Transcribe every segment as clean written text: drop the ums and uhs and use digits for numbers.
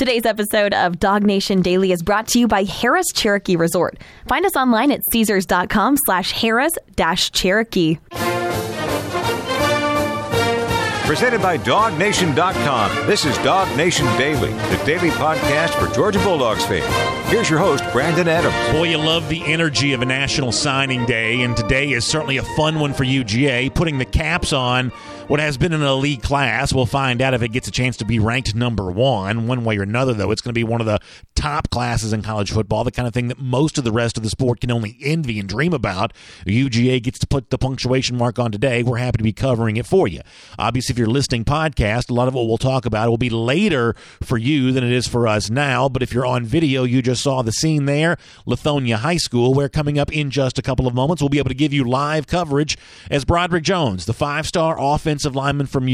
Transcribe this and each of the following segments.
Today's episode of Dog Nation Daily is brought to you by Harris Cherokee Resort. Find us online at Caesars.com/Harris-Cherokee. Presented by DogNation.com. This is Dog Nation Daily, the daily podcast for Georgia Bulldogs fans. Here's your host, Brandon Adams. Boy, you love the energy of a National Signing Day, and today is certainly a fun one for UGA, putting the caps on what has been an elite class. We'll find out if it gets a chance to be ranked number one way or another, though. It's going to be one of the top classes in college football, the kind of thing that most of the rest of the sport can only envy and dream about. UGA gets to put the punctuation mark on today. We're happy to be covering it for you. Obviously, if you're listening podcast, a lot of what we'll talk about will be later for you than it is for us now, but if you're on video, you just saw the scene there, Lithonia High School, where coming up in just a couple of moments, we'll be able to give you live coverage as Broderick Jones, the five-star offensive lineman who's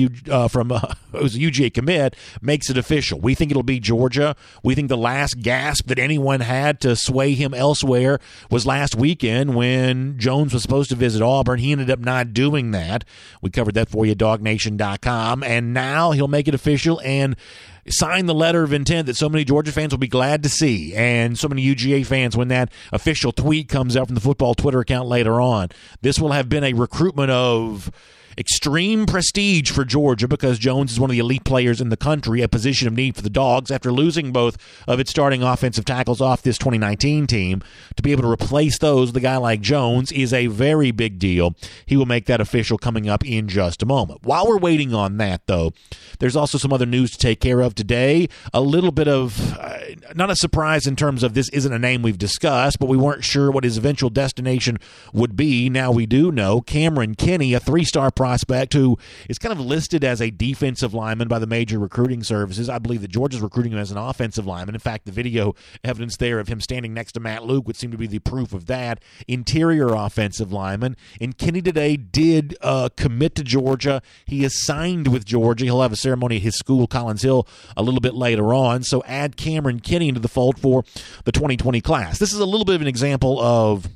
a UGA commit, makes it official. We think it'll be Georgia. We think the last gasp that anyone had to sway him elsewhere was last weekend when Jones was supposed to visit Auburn. He ended up not doing that. We covered that for you, DogNation.com, and now he'll make it official and sign the letter of intent that so many Georgia fans will be glad to see, and so many UGA fans when that official tweet comes out from the football Twitter account later on. This will have been a recruitment of extreme prestige for Georgia because Jones is one of the elite players in the country, a position of need for the Dogs after losing both of its starting offensive tackles off this 2019 team. To be able to replace those with a guy like Jones is a very big deal. He will make that official coming up in just a moment. While we're waiting on that, though, there's also some other news to take care of today. A little bit of, not a surprise in terms of this isn't a name we've discussed, but we weren't sure what his eventual destination would be. Now we do know. Cameron Kinney, a three-star prospect who is kind of listed as a defensive lineman by the major recruiting services. I believe that Georgia's recruiting him as an offensive lineman. In fact, the video evidence there of him standing next to Matt Luke would seem to be the proof of that. Interior offensive lineman. And Kinney today did commit to Georgia. He is signed with Georgia. He'll have a ceremony at his school, Collins Hill, a little bit later on. So add Cameron Kinney into the fold for the 2020 class. This is a little bit of an example of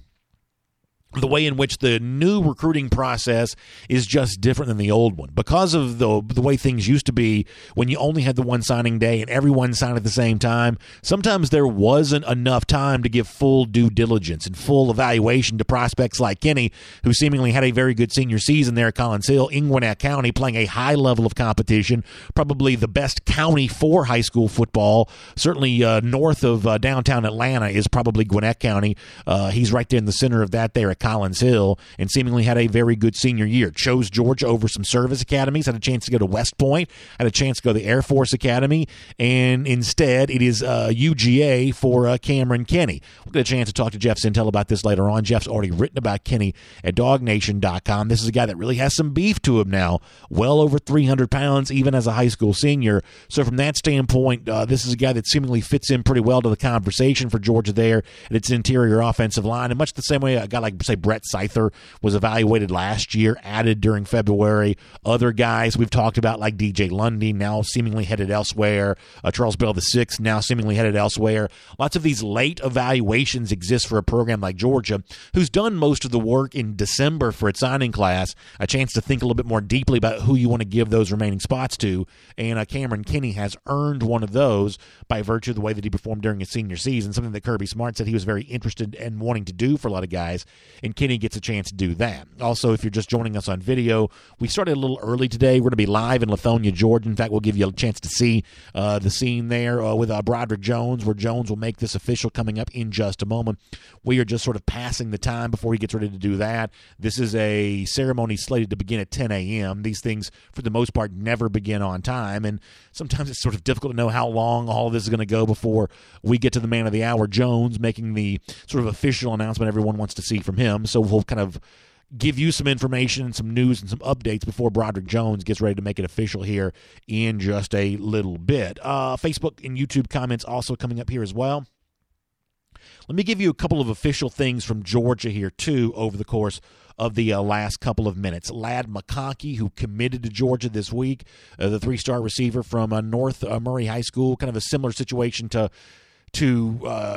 the way in which the new recruiting process is just different than the old one. Because of the way things used to be when you only had the one signing day and everyone signed at the same time, sometimes there wasn't enough time to give full due diligence and full evaluation to prospects like Kinney, who seemingly had a very good senior season there at Collins Hill in Gwinnett County, playing a high level of competition, probably the best county for high school football. Certainly north of downtown Atlanta is probably Gwinnett County. He's right there in the center of that there at Collins Hill, and seemingly had a very good senior year. Chose Georgia over some service academies, had a chance to go to West Point, had a chance to go to the Air Force Academy, and instead it is UGA for Cameron Kinney. We'll get a chance to talk to Jeff Sintel about this later on. Jeff's already written about Kinney at DogNation.com. This is a guy that really has some beef to him now, well over 300 pounds, even as a high school senior. So from that standpoint, this is a guy that seemingly fits in pretty well to the conversation for Georgia there at its interior offensive line, and much the same way a guy like, say, Brett Seither was evaluated last year, added during February. Other guys we've talked about like DJ Lundy, now seemingly headed elsewhere. Charles Bell VI, now seemingly headed elsewhere. Lots of these late evaluations exist for a program like Georgia, who's done most of the work in December for its signing class, a chance to think a little bit more deeply about who you want to give those remaining spots to, and Cameron Kinney has earned one of those by virtue of the way that he performed during his senior season, something that Kirby Smart said he was very interested in wanting to do for a lot of guys, and Kinney gets a chance to do that. Also, if you're just joining us on video, we started a little early today. We're going to be live in Lithonia, Georgia. In fact, we'll give you a chance to see the scene there with Broderick Jones, where Jones will make this official coming up in just a moment. We are just sort of passing the time before he gets ready to do that. This is a ceremony slated to begin at 10 a.m. These things, for the most part, never begin on time, and sometimes it's sort of difficult to know how long all of this is going to go before we get to the man of the hour, Jones, making the sort of official announcement everyone wants to see from him. So we'll kind of give you some information and some news and some updates before Broderick Jones gets ready to make it official here in just a little bit. Facebook and YouTube comments also coming up here as well. Let me give you a couple of official things from Georgia here, too, over the course of the last couple of minutes. Ladd McConkey, who committed to Georgia this week, the three-star receiver from North Murray High School, kind of a similar situation to to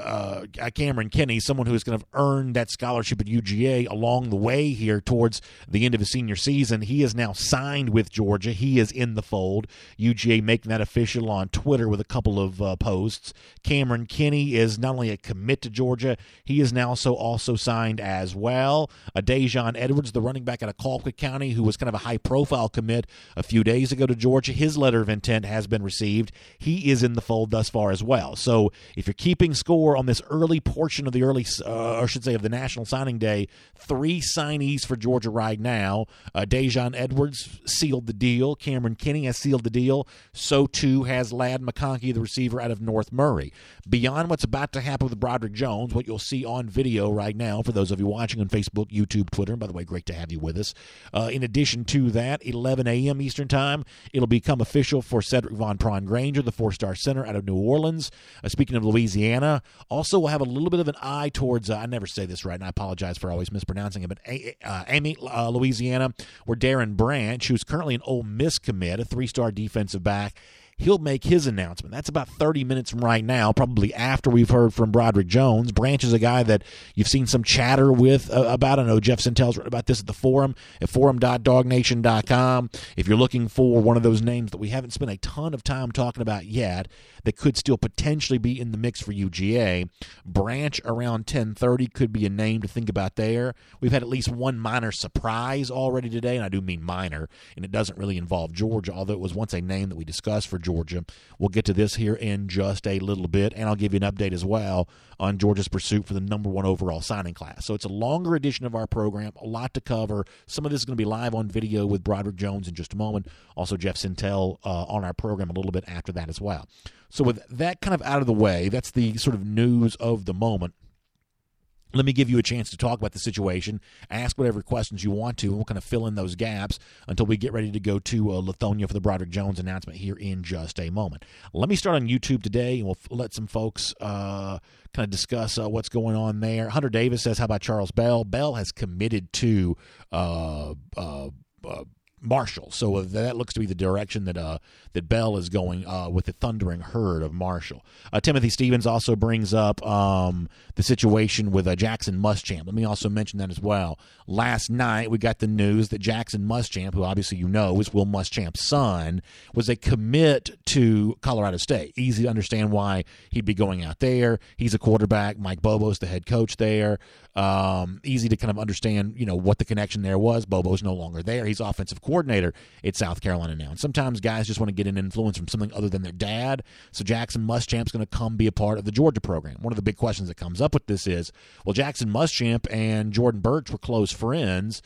Cameron Kinney, someone who is going to earn that scholarship at UGA along the way here towards the end of his senior season. He is now signed with Georgia. He is in the fold. UGA making that official on Twitter with a couple of posts. Cameron Kinney is not only a commit to Georgia, he is now also signed as well. Dajon Edwards, the running back out of Colquitt County, who was kind of a high-profile commit a few days ago to Georgia, his letter of intent has been received. He is in the fold thus far as well. So if you're keeping score on this early portion of the of the National Signing Day, 3 signees for Georgia right now. Dajon Edwards sealed the deal. Cameron Kinney has sealed the deal. So too has Ladd McConkey, the receiver out of North Murray. Beyond what's about to happen with Broderick Jones, what you'll see on video right now, for those of you watching on Facebook, YouTube, Twitter, and by the way, great to have you with us. In addition to that, 11 a.m. Eastern Time, it'll become official for Cedric Von Prawn-Granger, the 4-star center out of New Orleans. Speaking of Louisiana, also we'll have a little bit of an eye towards, I never say this right, and I apologize for always mispronouncing it, but Amite, Louisiana, where Darren Branch, who's currently an Ole Miss commit, a 3-star defensive back, he'll make his announcement. That's about 30 minutes from right now, probably after we've heard from Broderick Jones. Branch is a guy that you've seen some chatter with about. I know Jeff Sintel's written about this at the forum, at forum.dognation.com. If you're looking for one of those names that we haven't spent a ton of time talking about yet that could still potentially be in the mix for UGA, Branch around 10:30 could be a name to think about there. We've had at least one minor surprise already today, and I do mean minor, and it doesn't really involve Georgia, although it was once a name that we discussed for Georgia. We'll get to this here in just a little bit, and I'll give you an update as well on Georgia's pursuit for the number 1 overall signing class. So it's a longer edition of our program, a lot to cover. Some of this is going to be live on video with Broderick Jones in just a moment. Also, Jeff Sintel on our program a little bit after that as well. So with that kind of out of the way, that's the sort of news of the moment. Let me give you a chance to talk about the situation, ask whatever questions you want to, and we'll kind of fill in those gaps until we get ready to go to Lithonia for the Broderick Jones announcement here in just a moment. Let me start on YouTube today, and we'll let some folks kind of discuss what's going on there. Hunter Davis says, how about Charles Bell? Bell has committed to Marshall, so that looks to be the direction that Bell is going with the Thundering Herd of Marshall. Timothy Stevens also brings up the situation with Jackson Muschamp. Let me also mention that as well. Last night we got the news that Jackson Muschamp, who obviously you know is Will Muschamp's son, was a commit to Colorado State. Easy to understand why he'd be going out there. He's a quarterback. Mike Bobo's the head coach there. Easy to kind of understand, what the connection there was. Bobo's no longer there. He's offensive coordinator at South Carolina now. And sometimes guys just want to get an influence from something other than their dad. So Jackson Muschamp's going to come be a part of the Georgia program. One of the big questions that comes up with this is, well, Jackson Muschamp and Jordan Burch were close friends.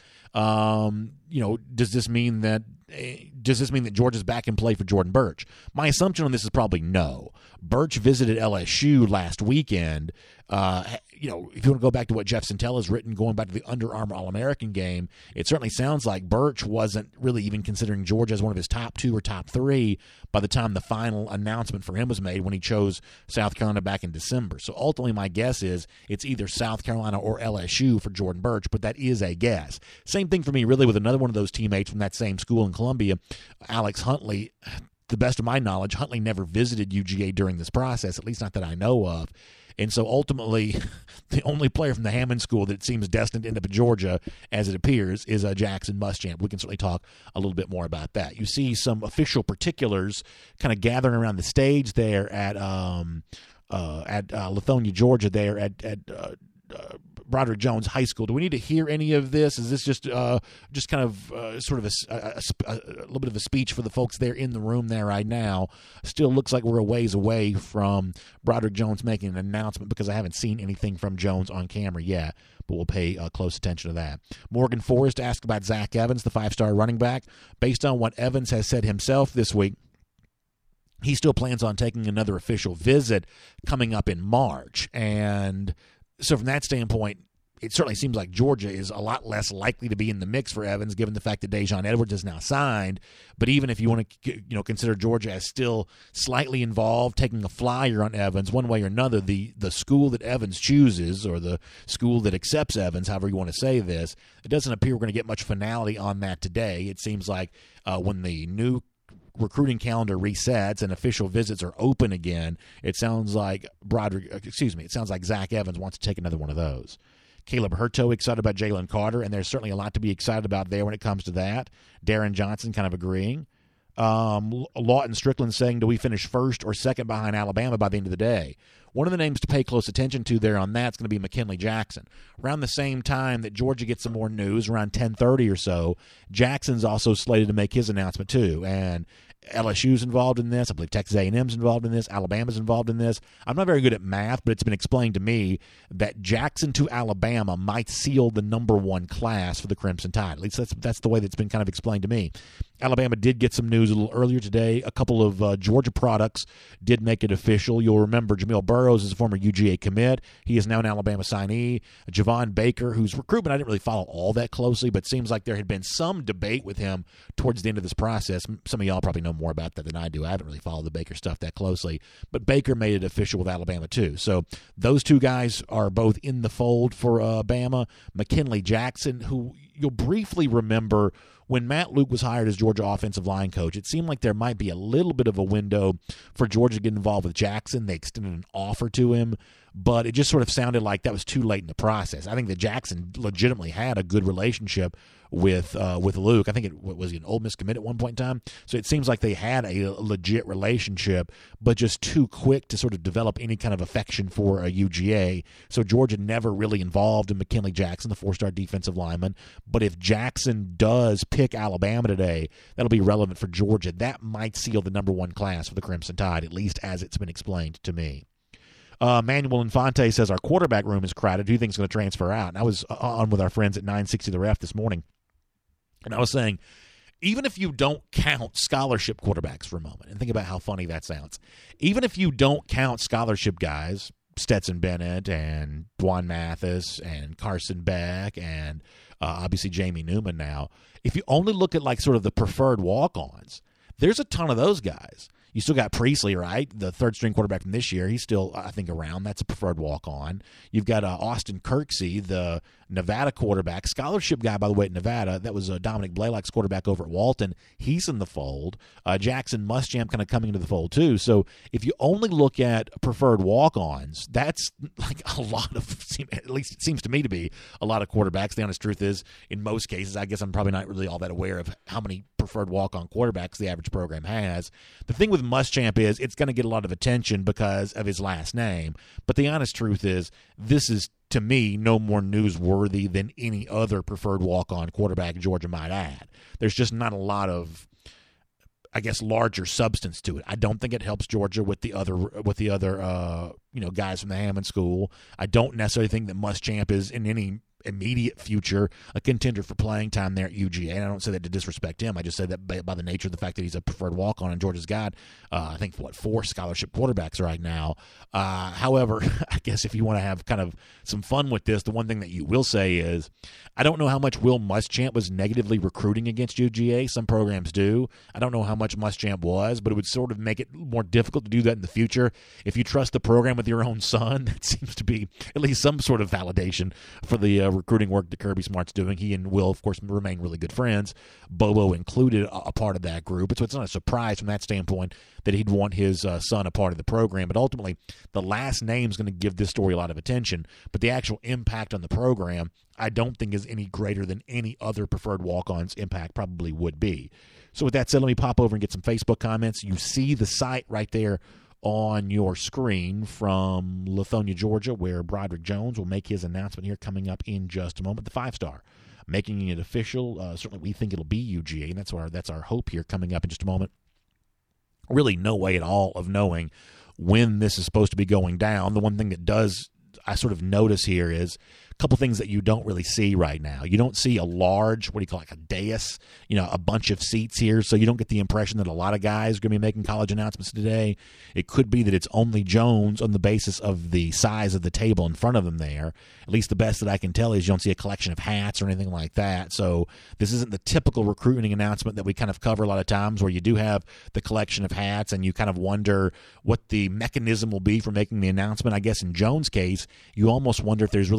Does this mean that Georgia's back in play for Jordan Burch? My assumption on this is probably no. Burch visited LSU last weekend. If you want to go back to what Jeff Sintel has written, going back to the Under Armour All-American game, it certainly sounds like Burch wasn't really even considering Georgia as one of his top 2 or top 3 by the time the final announcement for him was made when he chose South Carolina back in December. So ultimately my guess is it's either South Carolina or LSU for Jordan Burch, but that is a guess. Same thing for me really with another one of those teammates from that same school in Columbia, Alex Huntley. The best of my knowledge, Huntley never visited UGA during this process, at least not that I know of. And so ultimately, the only player from the Hammond School that seems destined to end up in Georgia, as it appears, is Jackson Muschamp. We can certainly talk a little bit more about that. You see some official particulars kind of gathering around the stage there at Lithonia, Georgia, there at Broderick Jones High School. Do we need to hear any of this? Is this just kind of sort of a little bit of a speech for the folks there in the room there right now? Still looks like we're a ways away from Broderick Jones making an announcement because I haven't seen anything from Jones on camera yet, but we'll pay close attention to that. Morgan Forrest asked about Zach Evans, the 5-star running back. Based on what Evans has said himself this week, he still plans on taking another official visit coming up in March. And so from that standpoint, it certainly seems like Georgia is a lot less likely to be in the mix for Evans, given the fact that Dajon Edwards is now signed. But even if you want to, consider Georgia as still slightly involved, taking a flyer on Evans one way or another, the school that Evans chooses or the school that accepts Evans, however you want to say this, it doesn't appear we're going to get much finality on that today. It seems like when the new recruiting calendar resets and official visits are open again, it sounds like Zach Evans wants to take another one of those. Caleb Hurto excited about Jalen Carter, and there's certainly a lot to be excited about there when it comes to that. Darren Johnson kind of agreeing. Lawton Strickland saying, do we finish first or second behind Alabama by the end of the day? One of the names to pay close attention to there on that's going to be McKinley Jackson. Around the same time that Georgia gets some more news, around 10:30 or so, Jackson's also slated to make his announcement too. And LSU's involved in this. I believe Texas A&M's involved in this. Alabama's involved in this. I'm not very good at math, but it's been explained to me that Jackson to Alabama might seal the number one class for the Crimson Tide. At least that's the way that's been kind of explained to me. Alabama did get some news a little earlier today. A couple of Georgia products did make it official. You'll remember Jamil Burroughs is a former UGA commit. He is now an Alabama signee. Javon Baker, whose recruitment I didn't really follow all that closely, but seems like there had been some debate with him towards the end of this process. Some of y'all probably know more about that than I do. I haven't really followed the Baker stuff that closely, but Baker made it official with Alabama too. So those two guys are both in the fold for Bama. McKinley Jackson, who you'll briefly remember when Matt Luke was hired as Georgia offensive line coach, it seemed like there might be a little bit of a window for Georgia to get involved with Jackson. They extended an offer to him, but it just sort of sounded like that was too late in the process. I think that Jackson legitimately had a good relationship with Luke. I think it was an Ole Miss commit at one point in time. So it seems like they had a legit relationship, but just too quick to sort of develop any kind of affection for a UGA. So Georgia never really involved in McKinley Jackson, the four-star defensive lineman. But if Jackson does pick Alabama today, that'll be relevant for Georgia. That might seal the number one class for the Crimson Tide, at least as it's been explained to me. Manuel Infante says our quarterback room is crowded. Who do you think is going to transfer out? And I was on with our friends at 960 The Ref this morning, and I was saying, even if you don't count scholarship quarterbacks for a moment, and think about how funny that sounds, even if you don't count scholarship guys, Stetson Bennett and Dwan Mathis and Carson Beck and obviously Jamie Newman now, if you only look at like sort of the preferred walk-ons, there's a ton of those guys. You still got Priestley, right? The third-string quarterback from this year. He's still, I think, around. That's a preferred walk-on. You've got Austin Kirksey, the Nevada quarterback. Scholarship guy, by the way, at Nevada. That was Dominic Blaylock's quarterback over at Walton. He's in the fold. Jackson Muschamp kind of coming into the fold, too. So if you only look at preferred walk-ons, that's like a lot of, at least it seems to me to be, a lot of quarterbacks. The honest truth is, in most cases, I guess I'm probably not really all that aware of how many preferred walk-on quarterbacks the average program has. The thing with Muschamp is it's going to get a lot of attention because of his last name. But the honest truth is this is, to me, no more newsworthy than any other preferred walk-on quarterback Georgia might add. There's just not a lot of, I guess, larger substance to it. I don't think it helps Georgia with the other guys from the Hammond School. I don't necessarily think that Muschamp is in any immediate future a contender for playing time there at UGA, and I don't say that to disrespect him. I just say that by the nature of the fact that he's a preferred walk-on, and Georgia's got I think 4 scholarship quarterbacks right now. However, I guess if you want to have kind of some fun with this, the one thing that you will say is I don't know how much Will Muschamp was negatively recruiting against UGA. Some programs do. I don't know how much Muschamp was, but it would sort of make it more difficult to do that in the future. If you trust the program with your own son, that seems to be at least some sort of validation for the recruiting work that Kirby Smart's doing. He and Will, of course, remain really good friends. Bobo included a part of that group. So it's not a surprise from that standpoint that he'd want his son a part of the program. But ultimately, the last name is going to give this story a lot of attention. But the actual impact on the program, I don't think is any greater than any other preferred walk-on's impact probably would be. So with that said, let me pop over and get some Facebook comments. You see the site right there on your screen from Lithonia, Georgia, where Broderick Jones will make his announcement here coming up in just a moment. The 5-star, making it official. Certainly we think it'll be UGA, and that's our hope here coming up in just a moment. Really no way at all of knowing when this is supposed to be going down. The one thing that I sort of notice here is a couple things that you don't really see right now. You don't see a large, like a dais, a bunch of seats here, so you don't get the impression that a lot of guys are going to be making college announcements today. It could be that it's only Jones on the basis of the size of the table in front of him there. At least the best that I can tell is you don't see a collection of hats or anything like that. So this isn't the typical recruiting announcement that we kind of cover a lot of times where you do have the collection of hats and you kind of wonder what the mechanism will be for making the announcement. I guess in Jones' case, you almost wonder if there's really any announcement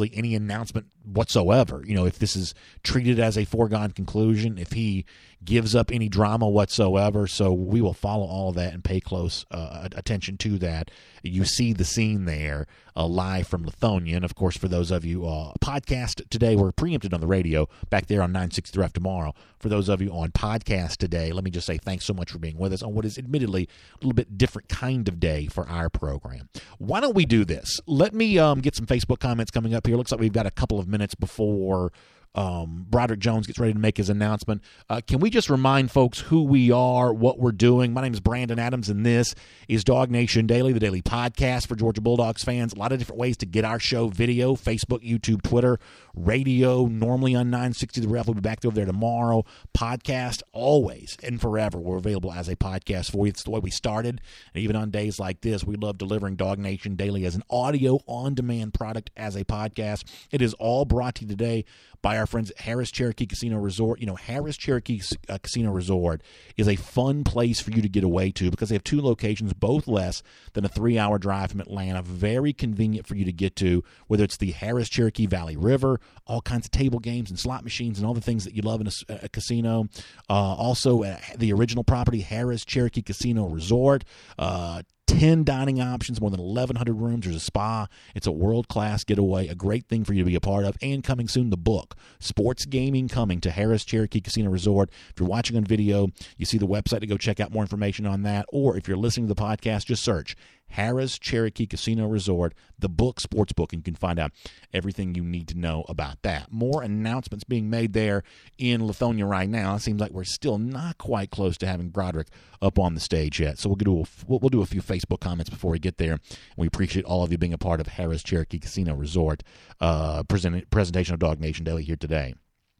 announcement whatsoever. If this is treated as a foregone conclusion, if he gives up any drama whatsoever. So we will follow all of that and pay close attention to that. You see the scene there live from Lithonia. And, of course, for those of you podcast today, we're preempted on the radio back there on 960 The Ref tomorrow. For those of you on podcast today, let me just say thanks so much for being with us on what is admittedly a little bit different kind of day for our program. Why don't we do this? Let me get some Facebook comments coming up here. Looks like we've got a couple of minutes before Broderick Jones gets ready to make his announcement. Can we just remind folks who we are, what we're doing? My name is Brandon Adams, and this is Dog Nation Daily, the daily podcast for Georgia Bulldogs fans. A lot of different ways to get our show: video, Facebook, YouTube, Twitter, radio, normally on 960 The Ref. We'll be back over there tomorrow. Podcast, always and forever, we're available as a podcast for you. It's the way we started, and even on days like this, we love delivering Dog Nation Daily as an audio on-demand product as a podcast. It is all brought to you today by our friends at Harris Cherokee Casino Resort. Harris Cherokee Casino Resort is a fun place for you to get away to because they have two locations, both less than a 3-hour drive from Atlanta. Very convenient for you to get to, whether it's the Harris Cherokee Valley River, all kinds of table games and slot machines and all the things that you love in a casino. Also, the original property, Harris Cherokee Casino Resort, 10 dining options, more than 1,100 rooms. There's a spa. It's a world-class getaway, a great thing for you to be a part of. And coming soon, the book, Sports Gaming Coming to Harris Cherokee Casino Resort. If you're watching on video, you see the website to go check out more information on that. Or if you're listening to the podcast, just search Harris Cherokee Casino Resort, the book, sports book, and you can find out everything you need to know about that. More announcements being made there in Lithonia right now. It seems like we're still not quite close to having Broderick up on the stage yet. So we'll do a few Facebook comments before we get there. We appreciate all of you being a part of Harris Cherokee Casino Resort presentation of Dog Nation Daily here today.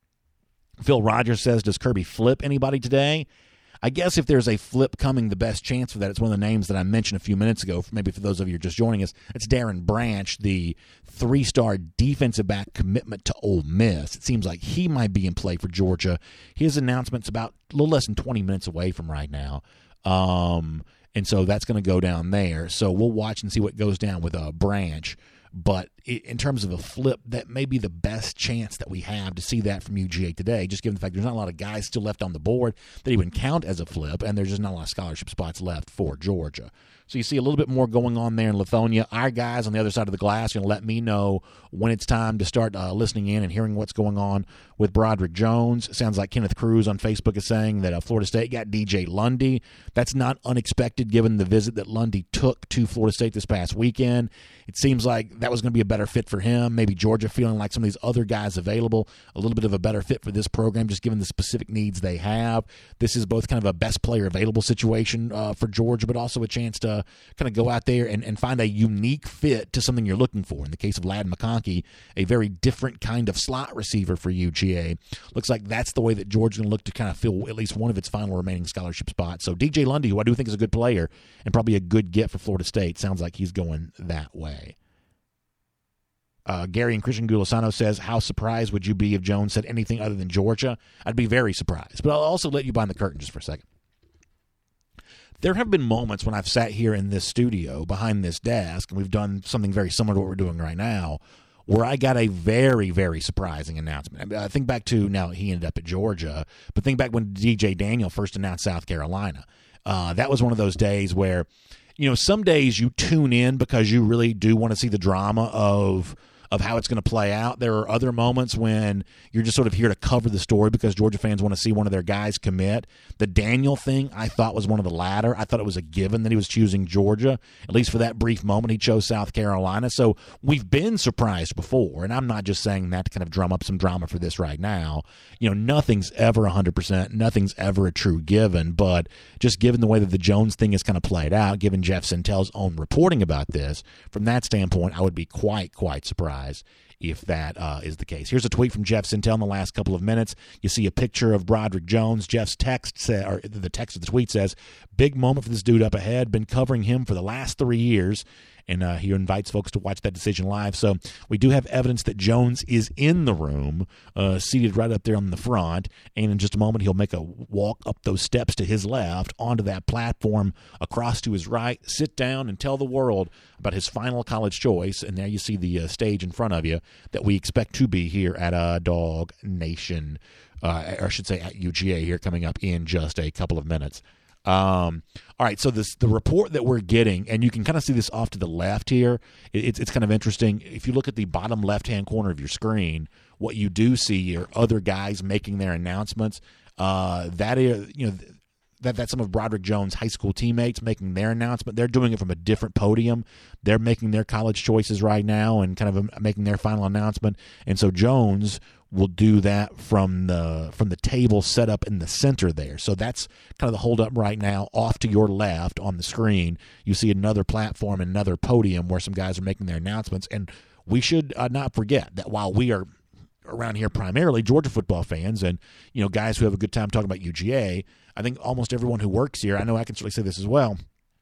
Phil Rogers says, does Kirby flip anybody today? I guess if there's a flip coming, the best chance for that, it's one of the names that I mentioned a few minutes ago, maybe for those of you who are just joining us. It's Darren Branch, the 3-star defensive back commitment to Ole Miss. It seems like he might be in play for Georgia. His announcement's about a little less than 20 minutes away from right now. And so that's going to go down there. So we'll watch and see what goes down with Branch. But in terms of a flip, that may be the best chance that we have to see that from UGA today, just given the fact there's not a lot of guys still left on the board that even count as a flip, and there's just not a lot of scholarship spots left for Georgia. So you see a little bit more going on there in Lithonia. Our guys on the other side of the glass are going to let me know when it's time to start listening in and hearing what's going on with Broderick Jones. Sounds like Kenneth Cruz on Facebook is saying that Florida State got DJ Lundy. That's not unexpected given the visit that Lundy took to Florida State this past weekend. It seems like that was going to be a better fit for him. Maybe Georgia feeling like some of these other guys available, a little bit of a better fit for this program, just given the specific needs they have. This is both kind of a best player available situation for Georgia, but also a chance to kind of go out there and find a unique fit to something you're looking for. In the case of Ladd McConkey, a very different kind of slot receiver for UGA. Looks like that's the way that Georgia's going to look to kind of fill at least one of its final remaining scholarship spots. So DJ Lundy, who I do think is a good player and probably a good get for Florida State, sounds like he's going that way. Gary and Christian Gulasano says, how surprised would you be if Jones said anything other than Georgia? I'd be very surprised. But I'll also let you behind the curtain just for a second. There have been moments when I've sat here in this studio behind this desk, and we've done something very similar to what we're doing right now, where I got a very, very surprising announcement. I think back to, now he ended up at Georgia, but think back when DJ Daniel first announced South Carolina. That was one of those days where, some days you tune in because you really do want to see the drama of how it's going to play out. There are other moments when you're just sort of here to cover the story because Georgia fans want to see one of their guys commit. The Daniel thing, I thought, was one of the latter. I thought it was a given that he was choosing Georgia. At least for that brief moment, he chose South Carolina. So we've been surprised before, and I'm not just saying that to kind of drum up some drama for this right now. Nothing's ever 100%. Nothing's ever a true given, but just given the way that the Jones thing is kind of played out, given Jeff Sentel's own reporting about this, from that standpoint, I would be quite surprised if that is the case. Here's a tweet from Jeff Sentel in the last couple of minutes. You see a picture of Broderick Jones. Jeff's text or the text of the tweet says, big moment for this dude up ahead. Been covering him for the last 3 years. And he invites folks to watch that decision live. So we do have evidence that Jones is in the room, seated right up there on the front. And in just a moment, he'll make a walk up those steps to his left, onto that platform, across to his right, sit down and tell the world about his final college choice. And there you see the stage in front of you. that we expect to be here at Dog Nation, or I should say at UGA here coming up in just a couple of minutes. All right, so the report that we're getting, and you can kind of see this off to the left here, it's kind of interesting. If you look at the bottom left-hand corner of your screen, what you do see are other guys making their announcements. That's some of Broderick Jones' high school teammates making their announcement. They're doing it from a different podium. They're making their college choices right now and kind of making their final announcement. And so Jones will do that from the table set up in the center there. So that's kind of the holdup right now. Off to your left on the screen, you see another platform, another podium where some guys are making their announcements. And we should not forget that while we are around here primarily Georgia football fans and, guys who have a good time talking about UGA, I think almost everyone who works here, I know I can certainly say this as well,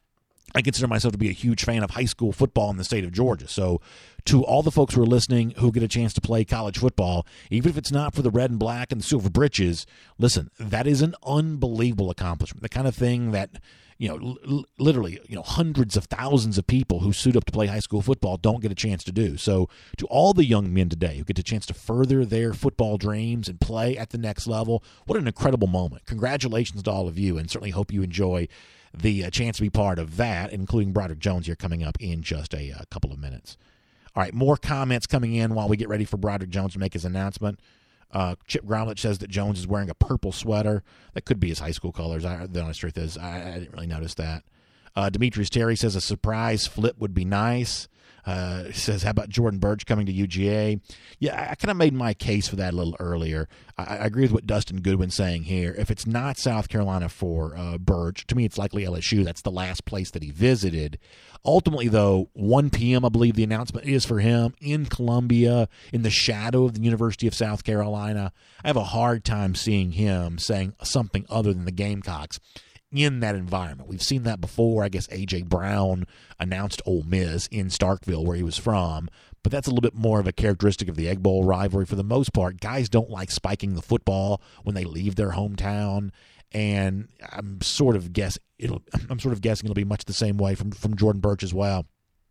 I consider myself to be a huge fan of high school football in the state of Georgia. So to all the folks who are listening who get a chance to play college football, even if it's not for the red and black and the silver britches, listen, that is an unbelievable accomplishment. The kind of thing that, literally, hundreds of thousands of people who suit up to play high school football don't get a chance to do. So to all the young men today who get a chance to further their football dreams and play at the next level, what an incredible moment. Congratulations to all of you, and certainly hope you enjoy the chance to be part of that, including Broderick Jones here coming up in just a couple of minutes. All right, more comments coming in while we get ready for Broderick Jones to make his announcement. Chip Gromlich says that Jones is wearing a purple sweater. That could be his high school colors. The honest truth is I didn't really notice that. Demetrius Terry says a surprise flip would be nice. He says, how about Jordan Burch coming to UGA? Yeah, I kind of made my case for that a little earlier. I agree with what Dustin Goodwin's saying here. If it's not South Carolina for Burch, to me it's likely LSU. That's the last place that he visited. Ultimately, though, 1 p.m., I believe the announcement is for him in Columbia, in the shadow of the University of South Carolina. I have a hard time seeing him saying something other than the Gamecocks in that environment. We've seen that before. I guess A.J. Brown announced Ole Miss in Starkville, where he was from, but that's a little bit more of a characteristic of the Egg Bowl rivalry. For the most part, guys don't like spiking the football when they leave their hometown, and I'm sort of guessing it'll be much the same way from Jordan Burch as well.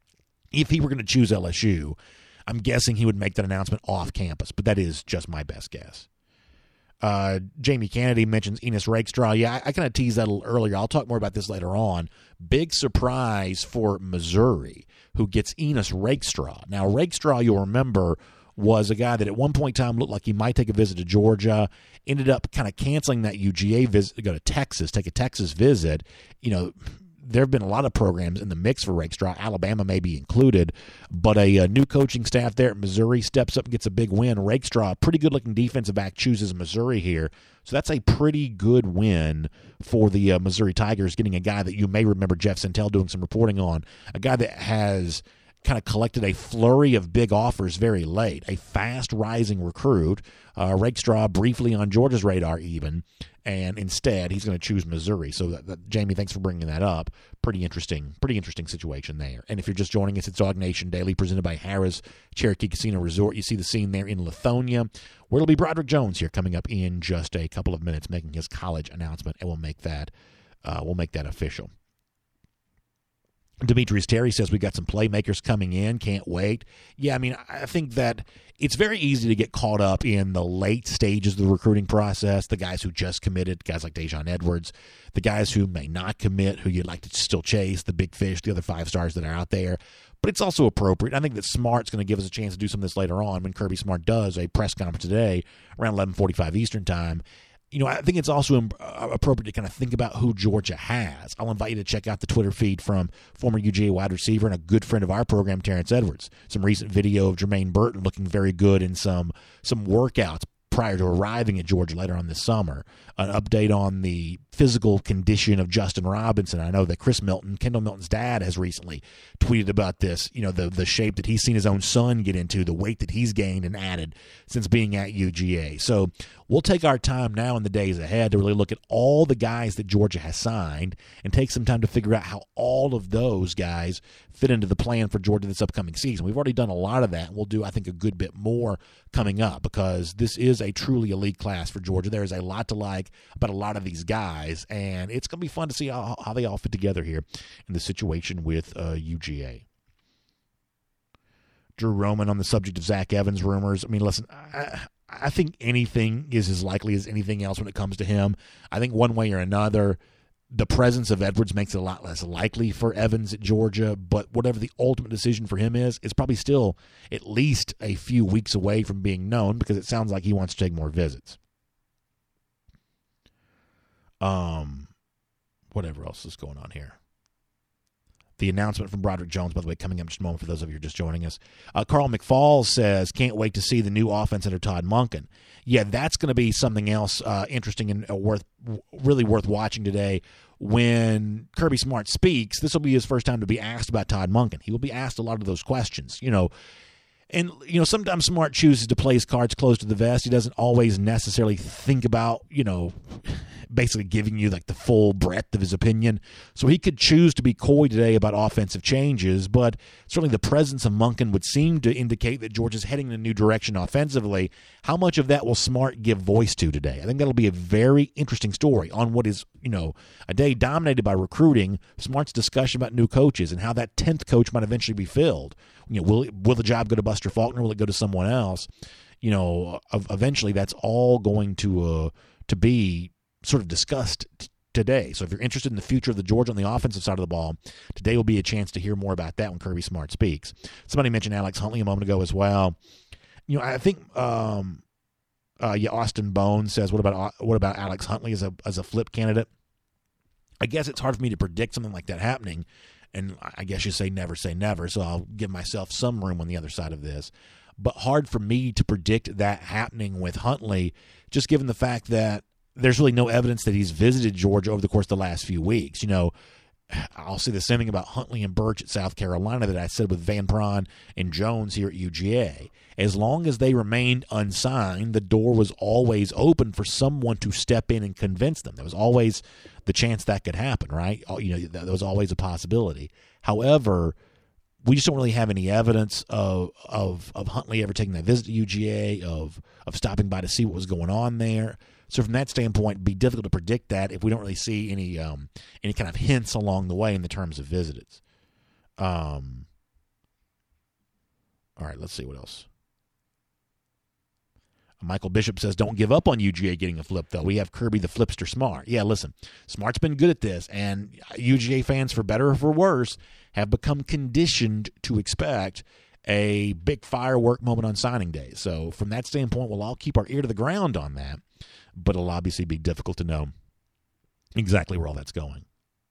If he were going to choose LSU, I'm guessing he would make that announcement off campus, but that is just my best guess. Jamie Kennedy mentions Enos Rakestraw. Yeah, I kind of teased that a little earlier. I'll talk more about this later on. Big surprise for Missouri, who gets Enos Rakestraw. Now, Rakestraw, you'll remember, was a guy that at one point in time looked like he might take a visit to Georgia, ended up kind of canceling that UGA visit to go to Texas, take a Texas visit. There have been a lot of programs in the mix for Rakestraw. Alabama may be included, but a new coaching staff there at Missouri steps up and gets a big win. Rakestraw, a pretty good-looking defensive back, chooses Missouri here. So that's a pretty good win for the Missouri Tigers, getting a guy that you may remember Jeff Santel doing some reporting on, a guy that has kind of collected a flurry of big offers very late, a fast-rising recruit. Rakestraw briefly on Georgia's radar even, and instead he's going to choose Missouri. So, Jamie, thanks for bringing that up. Pretty interesting situation there. And if you're just joining us, it's Dog Nation Daily, presented by Harrah's Cherokee Casino Resort. You see the scene there in Lithonia, where it'll be Broderick Jones here coming up in just a couple of minutes, making his college announcement, and we'll make that official. Demetrius Terry says we got some playmakers coming in. Can't wait. Yeah, I think that it's very easy to get caught up in the late stages of the recruiting process, the guys who just committed, guys like Dejon Edwards, the guys who may not commit, who you'd like to still chase, the big fish, the other 5 stars that are out there. But it's also appropriate. I think that Smart's going to give us a chance to do some of this later on when Kirby Smart does a press conference today around 11:45 Eastern Time. I think it's also appropriate to kind of think about who Georgia has. I'll invite you to check out the Twitter feed from former UGA wide receiver and a good friend of our program, Terrence Edwards. Some recent video of Jermaine Burton looking very good in some workouts prior to arriving at Georgia later on this summer. An update on the physical condition of Justin Robinson. I know that Chris Milton, Kendall Milton's dad, has recently tweeted about this, the shape that he's seen his own son get into, the weight that he's gained and added since being at UGA. So we'll take our time now in the days ahead to really look at all the guys that Georgia has signed and take some time to figure out how all of those guys fit into the plan for Georgia this upcoming season. We've already done a lot of that, and we'll do, I think, a good bit more coming up because this is a truly elite class for Georgia. There is a lot to like about a lot of these guys, and it's going to be fun to see how they all fit together here in the situation with UGA. Drew Roman on the subject of Zach Evans rumors. I mean, listen, I think anything is as likely as anything else when it comes to him. I think one way or another, the presence of Edwards makes it a lot less likely for Evans at Georgia, but whatever the ultimate decision for him is probably still at least a few weeks away from being known, because it sounds like he wants to take more visits. Whatever else is going on here. The announcement from Broderick Jones, by the way, coming up in just a moment for those of you who are just joining us. Carl McFall says, can't wait to see the new offense under Todd Monken. Yeah, that's going to be something else interesting and really worth watching today. When Kirby Smart speaks, this will be his first time to be asked about Todd Monken. He will be asked a lot of those questions, And, sometimes Smart chooses to play his cards close to the vest. He doesn't always necessarily think about, basically giving you like the full breadth of his opinion. So he could choose to be coy today about offensive changes, but certainly the presence of Monken would seem to indicate that Georgia's heading in a new direction offensively. How much of that will Smart give voice to today? I think that'll be a very interesting story on what is, a day dominated by recruiting, Smart's discussion about new coaches and how that 10th coach might eventually be filled. Will the job go to Buster Faulkner? Will it go to someone else? Eventually that's all going to be sort of discussed today. So if you're interested in the future of the Georgia on the offensive side of the ball, today will be a chance to hear more about that when Kirby Smart speaks. Somebody mentioned Alex Huntley a moment ago as well. I think Austin Bones says, what about Alex Huntley as a flip candidate? I guess it's hard for me to predict something like that happening, and I guess you say never, so I'll give myself some room on the other side of this. But hard for me to predict that happening with Huntley, just given the fact that there's really no evidence that he's visited Georgia over the course of the last few weeks. I'll say the same thing about Huntley and Birch at South Carolina that I said with Van Pran and Jones here at UGA. As long as they remained unsigned, the door was always open for someone to step in and convince them. There was always the chance that could happen, right? There was always a possibility. However, we just don't really have any evidence of Huntley ever taking that visit to UGA, of stopping by to see what was going on there. So from that standpoint, it'd be difficult to predict that if we don't really see any kind of hints along the way in the terms of visits. All right, let's see what else. Michael Bishop says, don't give up on UGA getting a flip, though. We have Kirby the Flipster Smart. Yeah, listen, Smart's been good at this, and UGA fans, for better or for worse, have become conditioned to expect a big firework moment on signing day. So from that standpoint, we'll all keep our ear to the ground on that, but it'll obviously be difficult to know exactly where all that's going.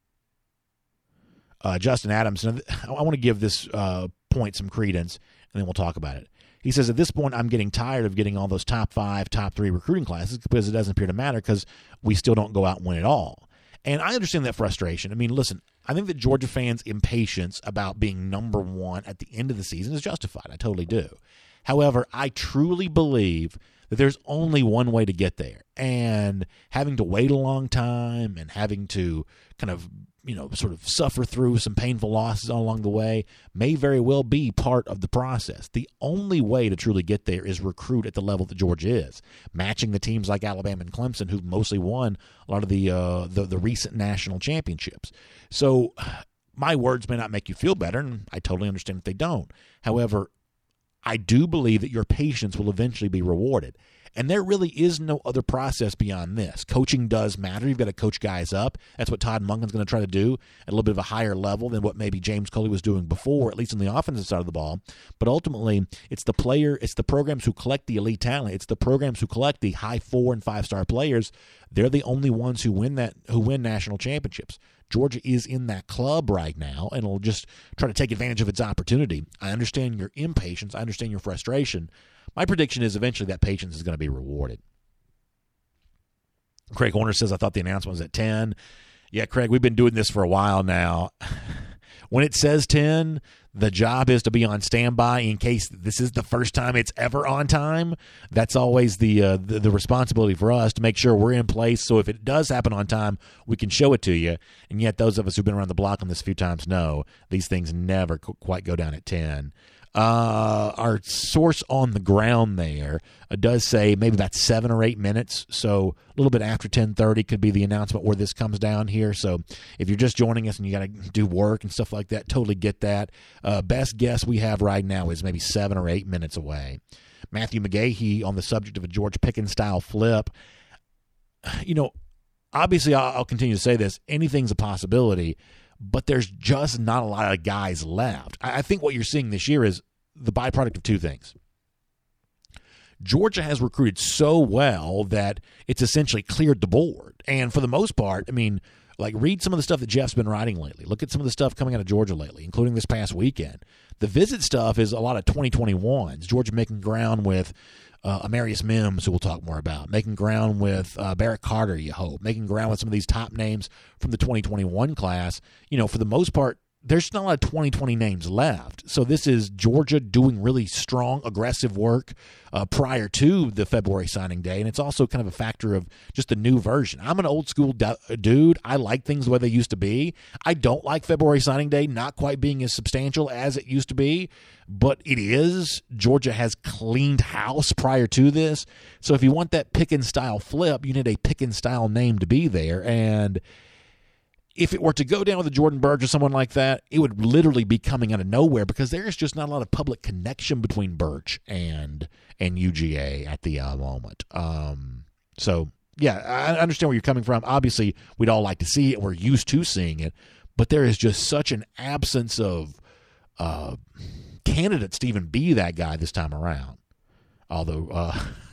Justin Adams, I want to give this point some credence, and then we'll talk about it. He says, at this point, I'm getting tired of getting all those top 5, top 3 recruiting classes because it doesn't appear to matter because we still don't go out and win it all. And I understand that frustration. I mean, listen, I think that Georgia fans' impatience about being number 1 at the end of the season is justified. I totally do. However, I truly believe that there's only one way to get there. And having to wait a long time and having to kind of, sort of suffer through some painful losses along the way may very well be part of the process. The only way to truly get there is recruit at the level that Georgia is, matching the teams like Alabama and Clemson, who mostly won a lot of the recent national championships. So my words may not make you feel better, and I totally understand if they don't. However, I do believe that your patience will eventually be rewarded. And there really is no other process beyond this. Coaching does matter. You've got to coach guys up. That's what Todd Monken's going to try to do at a little bit of a higher level than what maybe James Coley was doing before, at least on the offensive side of the ball. But ultimately, it's the programs who collect the elite talent. It's the programs who collect the high 4- and 5-star players. They're the only ones who win national championships. Georgia is in that club right now, and it'll just try to take advantage of its opportunity. I understand your impatience. I understand your frustration. My prediction is eventually that patience is going to be rewarded. Craig Horner says, I thought the announcement was at 10. Yeah, Craig, we've been doing this for a while now. When it says 10, the job is to be on standby in case this is the first time it's ever on time. That's always the responsibility for us to make sure we're in place. So if it does happen on time, we can show it to you. And yet those of us who've been around the block on this a few times know these things never quite go down at 10. Our source on the ground there does say maybe about 7 or 8 minutes, so a little bit after 10:30 could be the announcement where this comes down here. So if you're just joining us and you got to do work and stuff like that, totally get that. Best guess we have right now is maybe 7 or 8 minutes away. Matthew McGahee on the subject of a George Pickens-style flip. Obviously I'll continue to say this. Anything's a possibility, but there's just not a lot of guys left. I think what you're seeing this year is the byproduct of two things. Georgia has recruited so well that it's essentially cleared the board. And for the most part, read some of the stuff that Jeff's been writing lately. Look at some of the stuff coming out of Georgia lately, including this past weekend. The visit stuff is a lot of 2021s. Georgia making ground with Amarius Mims, who we'll talk more about, making ground with Barrett Carter, you hope, making ground with some of these top names from the 2021 class. For the most part, there's not a lot of 2020 names left. So this is Georgia doing really strong, aggressive work prior to the February signing day. And it's also kind of a factor of just the new version. I'm an old school dude. I like things the way they used to be. I don't like February signing day not quite being as substantial as it used to be, but it is. Georgia has cleaned house prior to this. So if you want that Pickens-style flip, you need a Pickens-style name to be there. And if it were to go down with a Jordan Burch or someone like that, it would literally be coming out of nowhere because there's just not a lot of public connection between Burch and UGA at the moment. So, yeah, I understand where you're coming from. Obviously, we'd all like to see it. We're used to seeing it. But there is just such an absence of candidates to even be that guy this time around. Although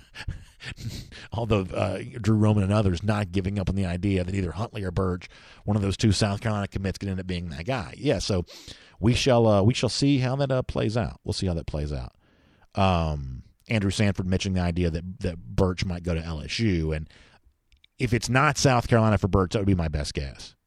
Drew Roman and others not giving up on the idea that either Huntley or Burch, one of those two South Carolina commits, could end up being that guy. Yeah, so we shall see how that plays out. We'll see how that plays out. Andrew Sanford mentioning the idea that Burch might go to LSU, and if it's not South Carolina for Burch, that would be my best guess.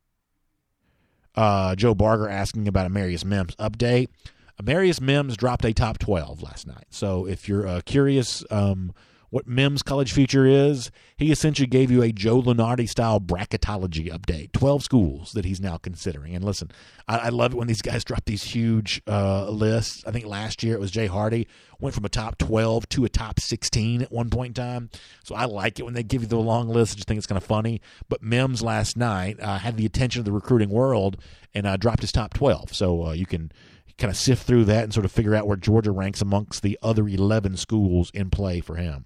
Joe Barger asking about Amarius Mims update. Amarius Mims dropped a top 12 last night. So if you're curious what Mims' college future is, he essentially gave you a Joe Lunardi-style bracketology update. 12 schools that he's now considering. And listen, I love it when these guys drop these huge lists. I think last year it was Jay Hardy, went from a top 12 to a top 16 at one point in time. So I like it when they give you the long list. I just think it's kind of funny. But Mims last night had the attention of the recruiting world and dropped his top 12. So you can kind of sift through that and sort of figure out where Georgia ranks amongst the other 11 schools in play for him.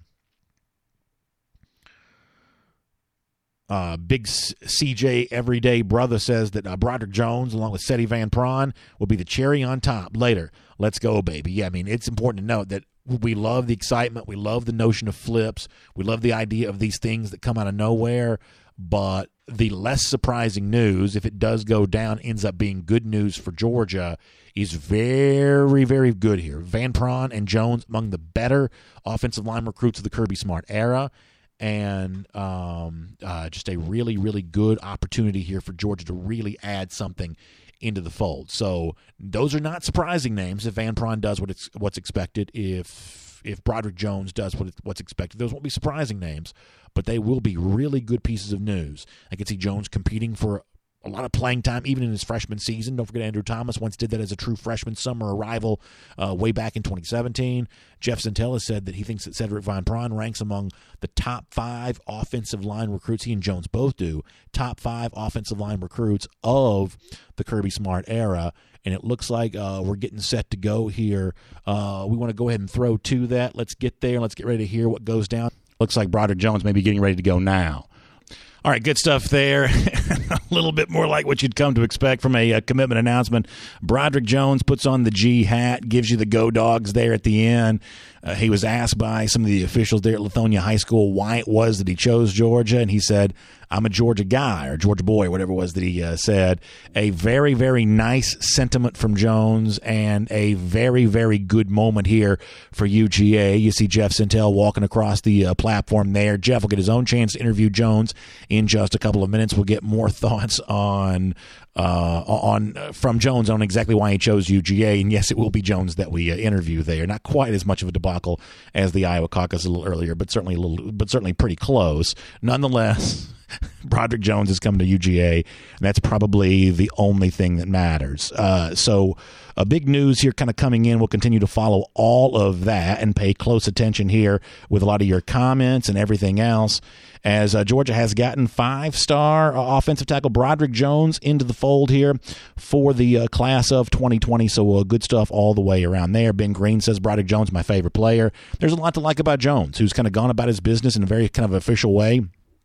Big CJ Everyday Brother says that Broderick Jones, along with Seti Van Pran, will be the cherry on top later. Let's go, baby. Yeah, it's important to note that we love the excitement. We love the notion of flips. We love the idea of these things that come out of nowhere. But the less surprising news, if it does go down, ends up being good news for Georgia, is very, very good here. Van Pran and Jones among the better offensive line recruits of the Kirby Smart era. And just a really, really good opportunity here for Georgia to really add something into the fold. So those are not surprising names. If Van Pran does what's expected, if Broderick Jones does what's expected, those won't be surprising names, but they will be really good pieces of news. I can see Jones competing for a lot of playing time, even in his freshman season. Don't forget Andrew Thomas once did that as a true freshman summer arrival way back in 2017. Jeff Sentell has said that he thinks that Cedric Van Pran ranks among the top 5 offensive line recruits. He and Jones both do. Top 5 offensive line recruits of the Kirby Smart era. And it looks like we're getting set to go here. We want to go ahead and throw to that. Let's get there. Let's get ready to hear what goes down. Looks like Broderick Jones may be getting ready to go now. All right, good stuff there. A little bit more like what you'd come to expect from a commitment announcement. Broderick Jones puts on the G hat, gives you the go dogs there at the end. He was asked by some of the officials there at Lithonia High School why it was that he chose Georgia, and he said, I'm a Georgia guy, or Georgia boy, whatever it was that he said. A very, very nice sentiment from Jones, and a very, very good moment here for UGA. You see Jeff Sentell walking across the platform there. Jeff will get his own chance to interview Jones in just a couple of minutes. We'll get more thoughts from Jones on exactly why he chose UGA. And yes, it will be Jones that we interview there. Not quite as much of a debacle as the Iowa caucus a little earlier, but certainly pretty close. Nonetheless, Broderick Jones is coming to UGA, and that's probably the only thing that matters. So big news here kind of coming in. We'll continue to follow all of that and pay close attention here with a lot of your comments and everything else, as Georgia has gotten 5-star offensive tackle Broderick Jones into the fold here for the class of 2020. So good stuff all the way around there. Ben Green says Broderick Jones, my favorite player. There's a lot to like about Jones, who's kind of gone about his business in a very kind of official way.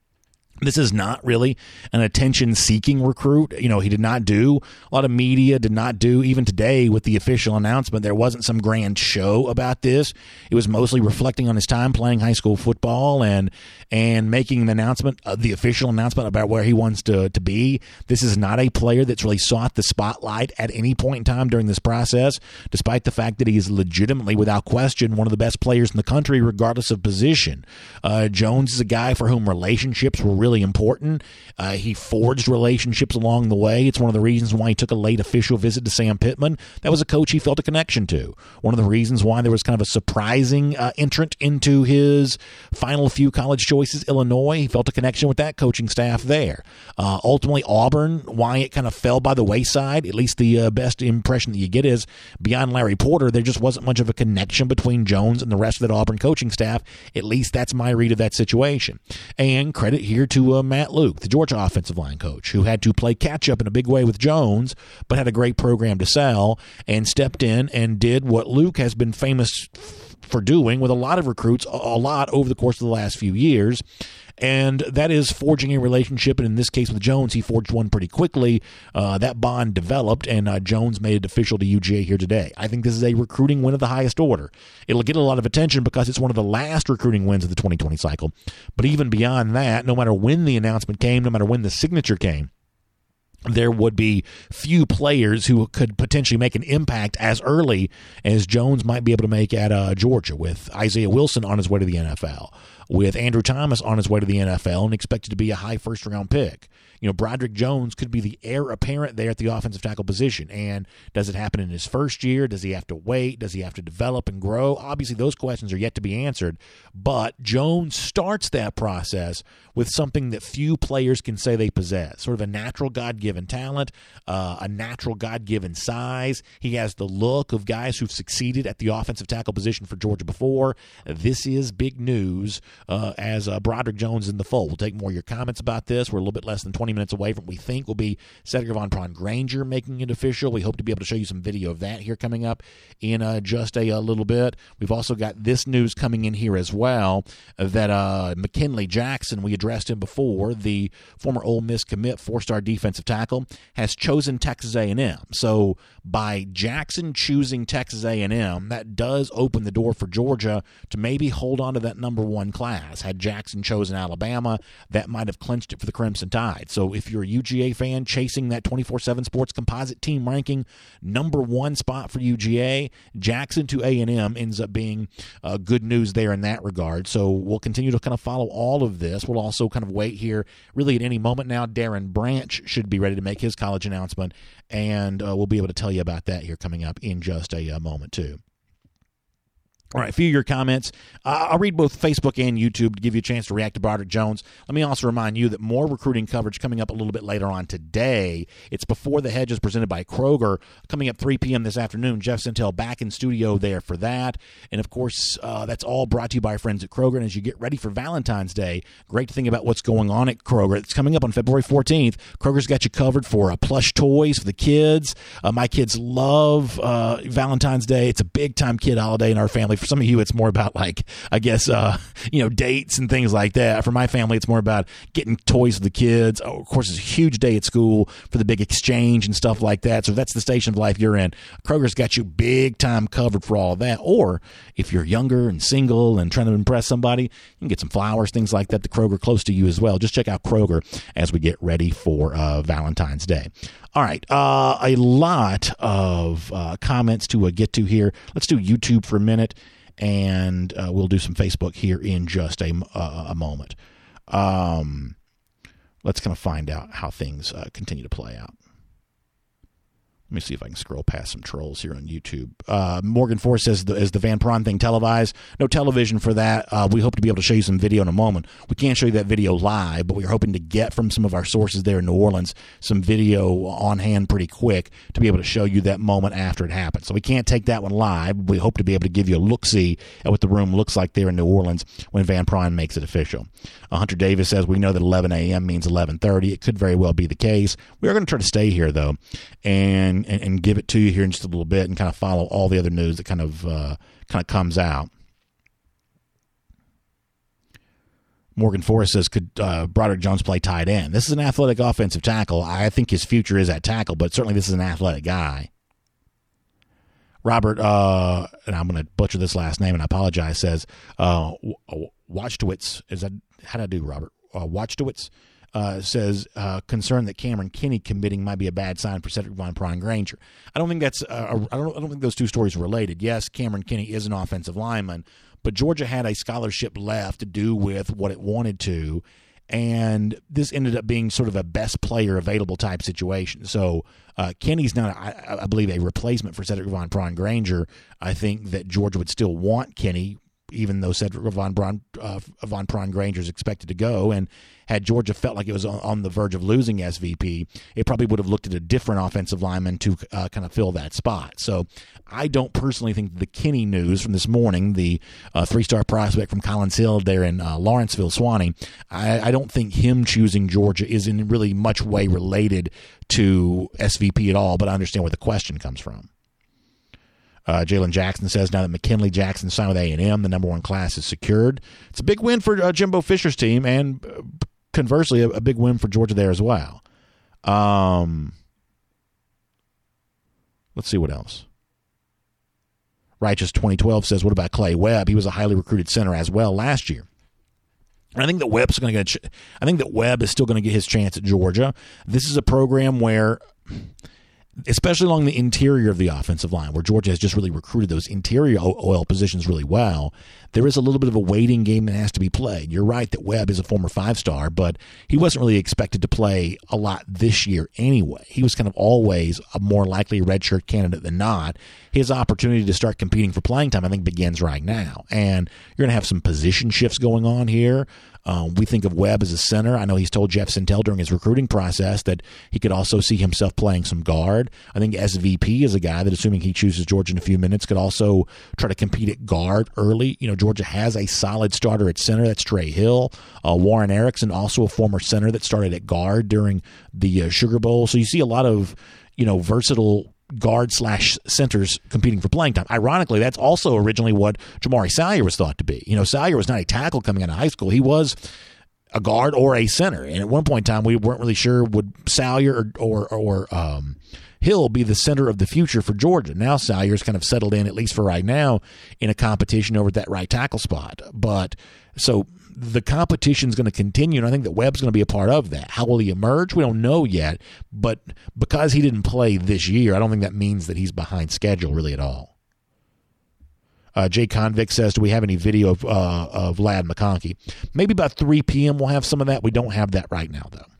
This is not really an attention-seeking recruit. You know, he did not do a lot of media, did not do, even today with the official announcement, there wasn't some grand show about this. It was mostly reflecting on his time playing high school football and making an announcement, the official announcement about where he wants to be. This is not a player that's really sought the spotlight at any point in time during this process, despite the fact that he is legitimately, without question, one of the best players in the country, regardless of position. Jones is a guy for whom relationships were really important. He forged relationships along the way. It's one of the reasons why he took a late official visit to Sam Pittman. That was a coach he felt a connection to. One of the reasons why there was kind of a surprising entrant into his final few college choices, Illinois. He felt a connection with that coaching staff there. Ultimately, Auburn, why it kind of fell by the wayside, at least the best impression that you get is beyond Larry Porter, there just wasn't much of a connection between Jones and the rest of that Auburn coaching staff. At least that's my read of that situation. And credit here to Matt Luke, the Georgia offensive line coach, who had to play catch-up in a big way with Jones, but had a great program to sell and stepped in and did what Luke has been famous for doing with a lot of recruits, a lot over the course of the last few years. And that is forging a relationship, and in this case with Jones, he forged one pretty quickly. That bond developed, and Jones made it official to UGA here today. I think this is a recruiting win of the highest order. It'll get a lot of attention because it's one of the last recruiting wins of the 2020 cycle. But even beyond that, no matter when the announcement came, no matter when the signature came, there would be few players who could potentially make an impact as early as Jones might be able to make at Georgia, with Isaiah Wilson on his way to the NFL, with Andrew Thomas on his way to the NFL and expected to be a high first-round pick. You know, Broderick Jones could be the heir apparent there at the offensive tackle position. And does it happen in his first year? Does he have to wait? Does he have to develop and grow? Obviously, those questions are yet to be answered. But Jones starts that process with something that few players can say they possess, sort of a natural God-given talent, a natural God-given size. He has the look of guys who've succeeded at the offensive tackle position for Georgia before. This is big news as Broderick Jones is in the fold. We'll take more of your comments about this. We're a little bit less than 20 minutes away from what we think will be Cedric Von Pron Granger making it official. We hope to be able to show you some video of that here coming up in just a little bit. We've also got this news coming in here as well, that McKinley Jackson, we addressed him before, the former Ole Miss commit, 4-star defensive tackle, has chosen Texas A&M. So by Jackson choosing Texas A&M, that does open the door for Georgia to maybe hold on to that number 1 class. Had Jackson chosen Alabama, that might have clinched it for the Crimson Tide. So if you're a UGA fan chasing that 24/7 Sports composite team ranking, number 1 spot for UGA, Jackson to A&M ends up being good news there in that regard. So we'll continue to kind of follow all of this. We'll also kind of wait here really at any moment now. Darren Branch should be ready to make his college announcement, and we'll be able to tell you about that here coming up in just a moment too. All right, a few of your comments. I'll read both Facebook and YouTube to give you a chance to react to Broderick Jones. Let me also remind you that more recruiting coverage coming up a little bit later on today. It's Before the Hedges presented by Kroger, coming up 3 p.m. this afternoon. Jeff Sintel back in studio there for that. And, of course, that's all brought to you by our friends at Kroger. And as you get ready for Valentine's Day, great to think about what's going on at Kroger. It's coming up on February 14th. Kroger's got you covered for plush toys for the kids. My kids love Valentine's Day. It's a big-time kid holiday in our family. For some of you, it's more about, like, I guess, dates and things like that. For my family, it's more about getting toys for the kids. Oh, of course, it's a huge day at school for the big exchange and stuff like that. So if that's the station of life you're in, Kroger's got you big time covered for all of that. Or if you're younger and single and trying to impress somebody, you can get some flowers, things like that, to Kroger close to you as well. Just check out Kroger as we get ready for Valentine's Day. All right, a lot of comments to get to here. Let's do YouTube for a minute, and we'll do some Facebook here in just a moment. Let's kind of find out how things continue to play out. Let me see if I can scroll past some trolls here on YouTube. Morgan Force says, is the Van Prawn thing televised? No television for that. We hope to be able to show you some video in a moment. We can't show you that video live, but we're hoping to get from some of our sources there in New Orleans some video on hand pretty quick to be able to show you that moment after it happens. So we can't take that one live. We hope to be able to give you a look-see at what the room looks like there in New Orleans when Van Prawn makes it official. Hunter Davis says, we know that 11 a.m. means 11:30. It could very well be the case. We are going to try to stay here, though, and give it to you here in just a little bit and kind of follow all the other news that kind of comes out. Morgan Forrest says, could Broderick Jones play tight end? This is an athletic offensive tackle. I think his future is at tackle, but certainly this is an athletic guy. Robert, and I'm going to butcher this last name, and I apologize, says, Watchtowitz, how did I do, Robert? Watchtowitz says, concerned that Cameron Kinney committing might be a bad sign for Cedric Von Prawn-Granger. I don't think that's, I don't think those two stories are related. Yes, Cameron Kinney is an offensive lineman, but Georgia had a scholarship left to do with what it wanted to, and this ended up being sort of a best player available type situation. So Kenny's not, I believe, a replacement for Cedric Von Prawn-Granger. I think that Georgia would still want Kenny, even though Cedric Von Prawn-Granger is expected to go. And had Georgia felt like it was on the verge of losing SVP, it probably would have looked at a different offensive lineman to kind of fill that spot. So I don't personally think the Kinney news from this morning, the three-star prospect from Collins Hill there in Lawrenceville, Swanee, I don't think him choosing Georgia is in really much way related to SVP at all, but I understand where the question comes from. Jalen Jackson says, now that McKinley Jackson signed with A&M, the number one class is secured. It's a big win for Jimbo Fisher's team, and conversely, a big win for Georgia there as well. Let's see what else. Righteous 2012 says, what about Clay Webb? He was a highly recruited center as well last year. And I think that Webb's going to get. I think that Webb is still going to get his chance at Georgia. This is a program where, especially along the interior of the offensive line, where Georgia has just really recruited those interior OL positions really well, there is a little bit of a waiting game that has to be played. You're right that Webb is a former five-star, but he wasn't really expected to play a lot this year anyway. He was kind of always a more likely redshirt candidate than not. His opportunity to start competing for playing time, I think, begins right now. And you're going to have some position shifts going on here. We think of Webb as a center. I know he's told Jeff Sintel during his recruiting process that he could also see himself playing some guard. I think SVP is a guy that, assuming he chooses Georgia in a few minutes, could also try to compete at guard early. You know, Georgia has a solid starter at center. That's Trey Hill. Warren Erickson, also a former center that started at guard during the Sugar Bowl. So you see a lot of, versatile guard/centers competing for playing time. Ironically, that's also originally what Jamari Salyer was thought to be. Salyer was not a tackle coming out of high school. He was a guard or a center. And at one point in time, we weren't really sure would Salyer or Hill be the center of the future for Georgia. Now Salyer's kind of settled in, at least for right now, in a competition over that right tackle spot. But so the competition's going to continue, and I think that Webb's going to be a part of that. How will he emerge? We don't know yet, but because he didn't play this year, I don't think that means that he's behind schedule really at all. Jay Convict says, do we have any video of Ladd McConkey? Maybe about 3 p.m. we'll have some of that. We don't have that right now, though.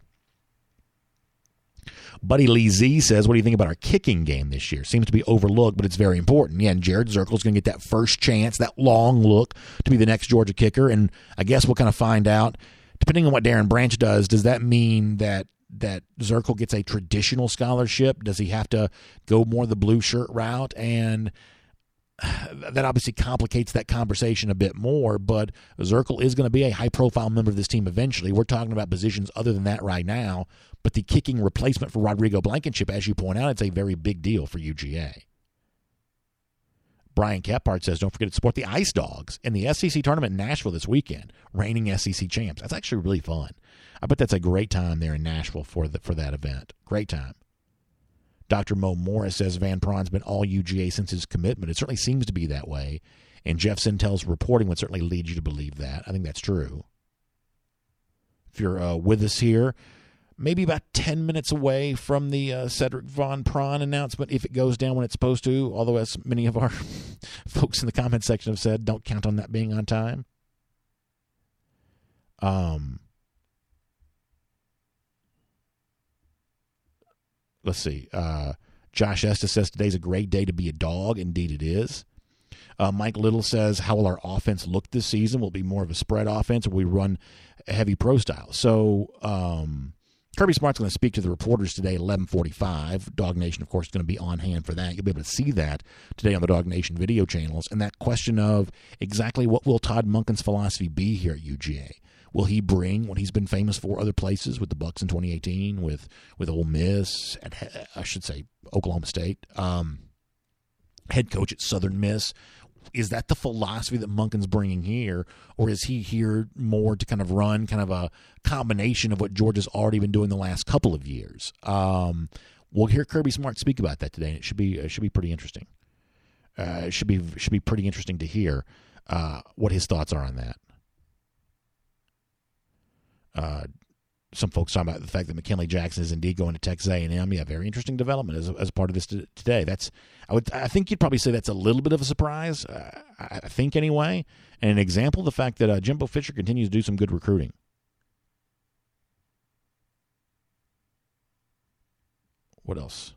Buddy Lee Z says, what do you think about our kicking game this year? Seems to be overlooked, but it's very important. Yeah, and Jared Zirkel's going to get that first chance, that long look to be the next Georgia kicker, and I guess we'll kind of find out. Depending on what Darren Branch does that mean that Zirkel gets a traditional scholarship? Does he have to go more the blue shirt route? And that obviously complicates that conversation a bit more, but Zirkel is going to be a high-profile member of this team eventually. We're talking about positions other than that right now, but the kicking replacement for Rodrigo Blankenship, as you point out, it's a very big deal for UGA. Brian Kephart says, don't forget to support the Ice Dogs in the SEC tournament in Nashville this weekend, reigning SEC champs. That's actually really fun. I bet that's a great time there in Nashville for that event. Great time. Dr. Mo Morris says Van Prawn's been all UGA since his commitment. It certainly seems to be that way, and Jeff Sintel's reporting would certainly lead you to believe that. I think that's true. If you're with us here, maybe about 10 minutes away from the Cedric Von Prawn announcement, if it goes down when it's supposed to, although as many of our folks in the comment section have said, don't count on that being on time. Let's see. Josh Estes says today's a great day to be a dog. Indeed it is. Mike Little says, how will our offense look this season? Will it be more of a spread offense, or will we run a heavy pro style? So Kirby Smart's going to speak to the reporters today at 11:45. Dog Nation, of course, is going to be on hand for that. You'll be able to see that today on the Dog Nation video channels. And that question of exactly what will Todd Monken's philosophy be here at UGA? Will he bring what he's been famous for other places, with the Bucs in 2018, with Ole Miss, I should say Oklahoma State, head coach at Southern Miss? Is that the philosophy that Monken's bringing here, or is he here more to kind of run kind of a combination of what Georgia's already been doing the last couple of years? We'll hear Kirby Smart speak about that today, and it should be pretty interesting. It should be pretty interesting to hear what his thoughts are on that. Some folks talking about the fact that McKinley Jackson is indeed going to Texas A&M. Yeah, very interesting development as part of this today. I think you'd probably say that's a little bit of a surprise. I think anyway, and an example of the fact that Jimbo Fisher continues to do some good recruiting. What else?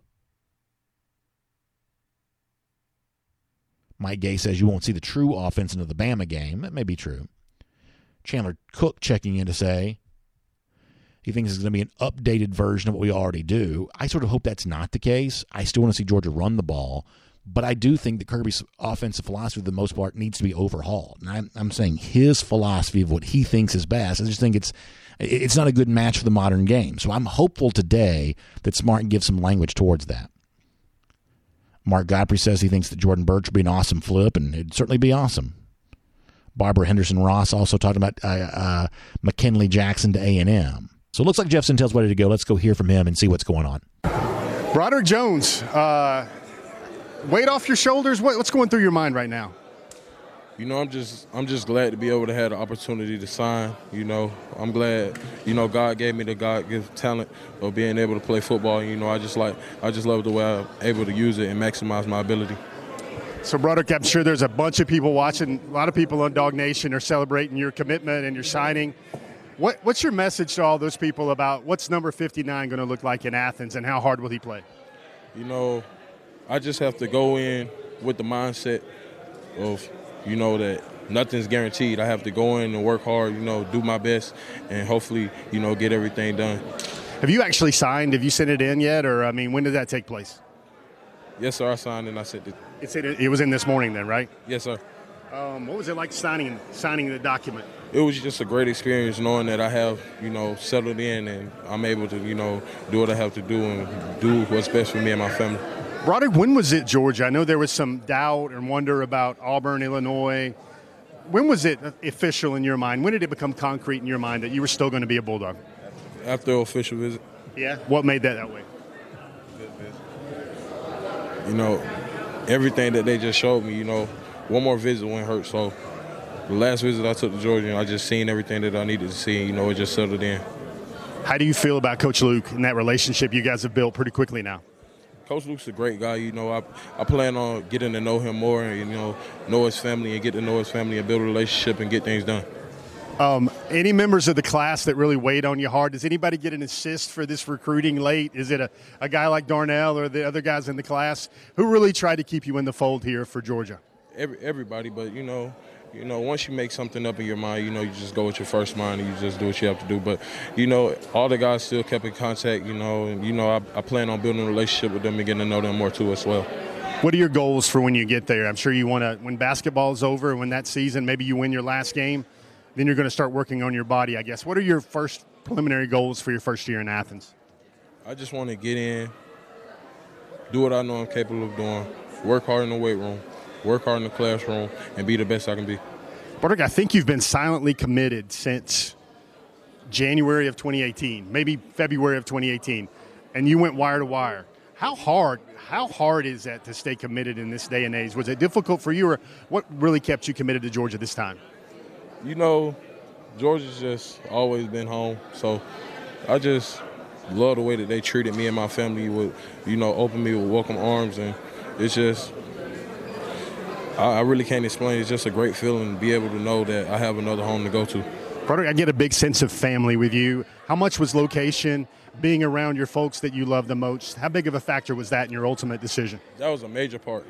Mike Gay says you won't see the true offense into the Bama game. That may be true. Chandler Cook checking in to say he thinks it's going to be an updated version of what we already do. I sort of hope that's not the case. I still want to see Georgia run the ball, but I do think that Kirby's offensive philosophy, for the most part, needs to be overhauled. And I'm saying his philosophy of what he thinks is best. I just think it's not a good match for the modern game. So I'm hopeful today that Smart can give some language towards that. Mark Godfrey says he thinks that Jordan Burch would be an awesome flip, and it'd certainly be awesome. Barbara Henderson Ross also talking about McKinley Jackson to A&M. So it looks like Jeff Sintel's ready to go. Let's go hear from him and see what's going on. Broderick Jones, weight off your shoulders. What's going through your mind right now? You know, I'm just glad to be able to have the opportunity to sign. You know, I'm glad, God gave me the God-given talent of being able to play football. You know, I just love the way I'm able to use it and maximize my ability. So, Broderick, I'm sure there's a bunch of people watching. A lot of people on Dog Nation are celebrating your commitment and your signing. What's your message to all those people about what's number 59 going to look like in Athens, and how hard will he play? You know, I just have to go in with the mindset of, that nothing's guaranteed. I have to go in and work hard, do my best, and hopefully, get everything done. Have you actually signed? Have you sent it in yet? Or, when did that take place? Yes, sir, I signed and I sent it. It was in this morning then, right? Yes, sir. What was it like signing the document? It was just a great experience knowing that I have, settled in and I'm able to, do what I have to do and do what's best for me and my family. Broderick, when was it Georgia? I know there was some doubt and wonder about Auburn, Illinois. When was it official in your mind? When did it become concrete in your mind that you were still going to be a Bulldog? After the official visit. Yeah? What made that way? Everything that they just showed me, one more visit wouldn't hurt. So the last visit I took to Georgia, I just seen everything that I needed to see, and, it just settled in. How do you feel about Coach Luke and that relationship you guys have built pretty quickly now? Coach Luke's a great guy. I plan on getting to know him more and, know his family and get to know his family and build a relationship and get things done. Any members of the class that really weighed on you hard? Does anybody get an assist for this recruiting late? Is it a guy like Darnell or the other guys in the class who really tried to keep you in the fold here for Georgia? Everybody, but, once you make something up in your mind, you just go with your first mind and you just do what you have to do. But, all the guys still kept in contact, and, I plan on building a relationship with them and getting to know them more too as well. What are your goals for when you get there? I'm sure you want to, when basketball's over, when that season, maybe you win your last game, then you're going to start working on your body, I guess. What are your first preliminary goals for your first year in Athens? I just want to get in, do what I know I'm capable of doing, work hard in the weight room, work hard in the classroom, and be the best I can be. Broderick, I think you've been silently committed since January of 2018, maybe February of 2018, and you went wire to wire. How hard is that to stay committed in this day and age? Was it difficult for you, or what really kept you committed to Georgia this time? Georgia's just always been home, so I just love the way that they treated me and my family with, open me with welcome arms, and it's just, I really can't explain. It's just a great feeling to be able to know that I have another home to go to. Broderick, I get a big sense of family with you. How much was location, being around your folks that you love the most, how big of a factor was that in your ultimate decision? That was a major part,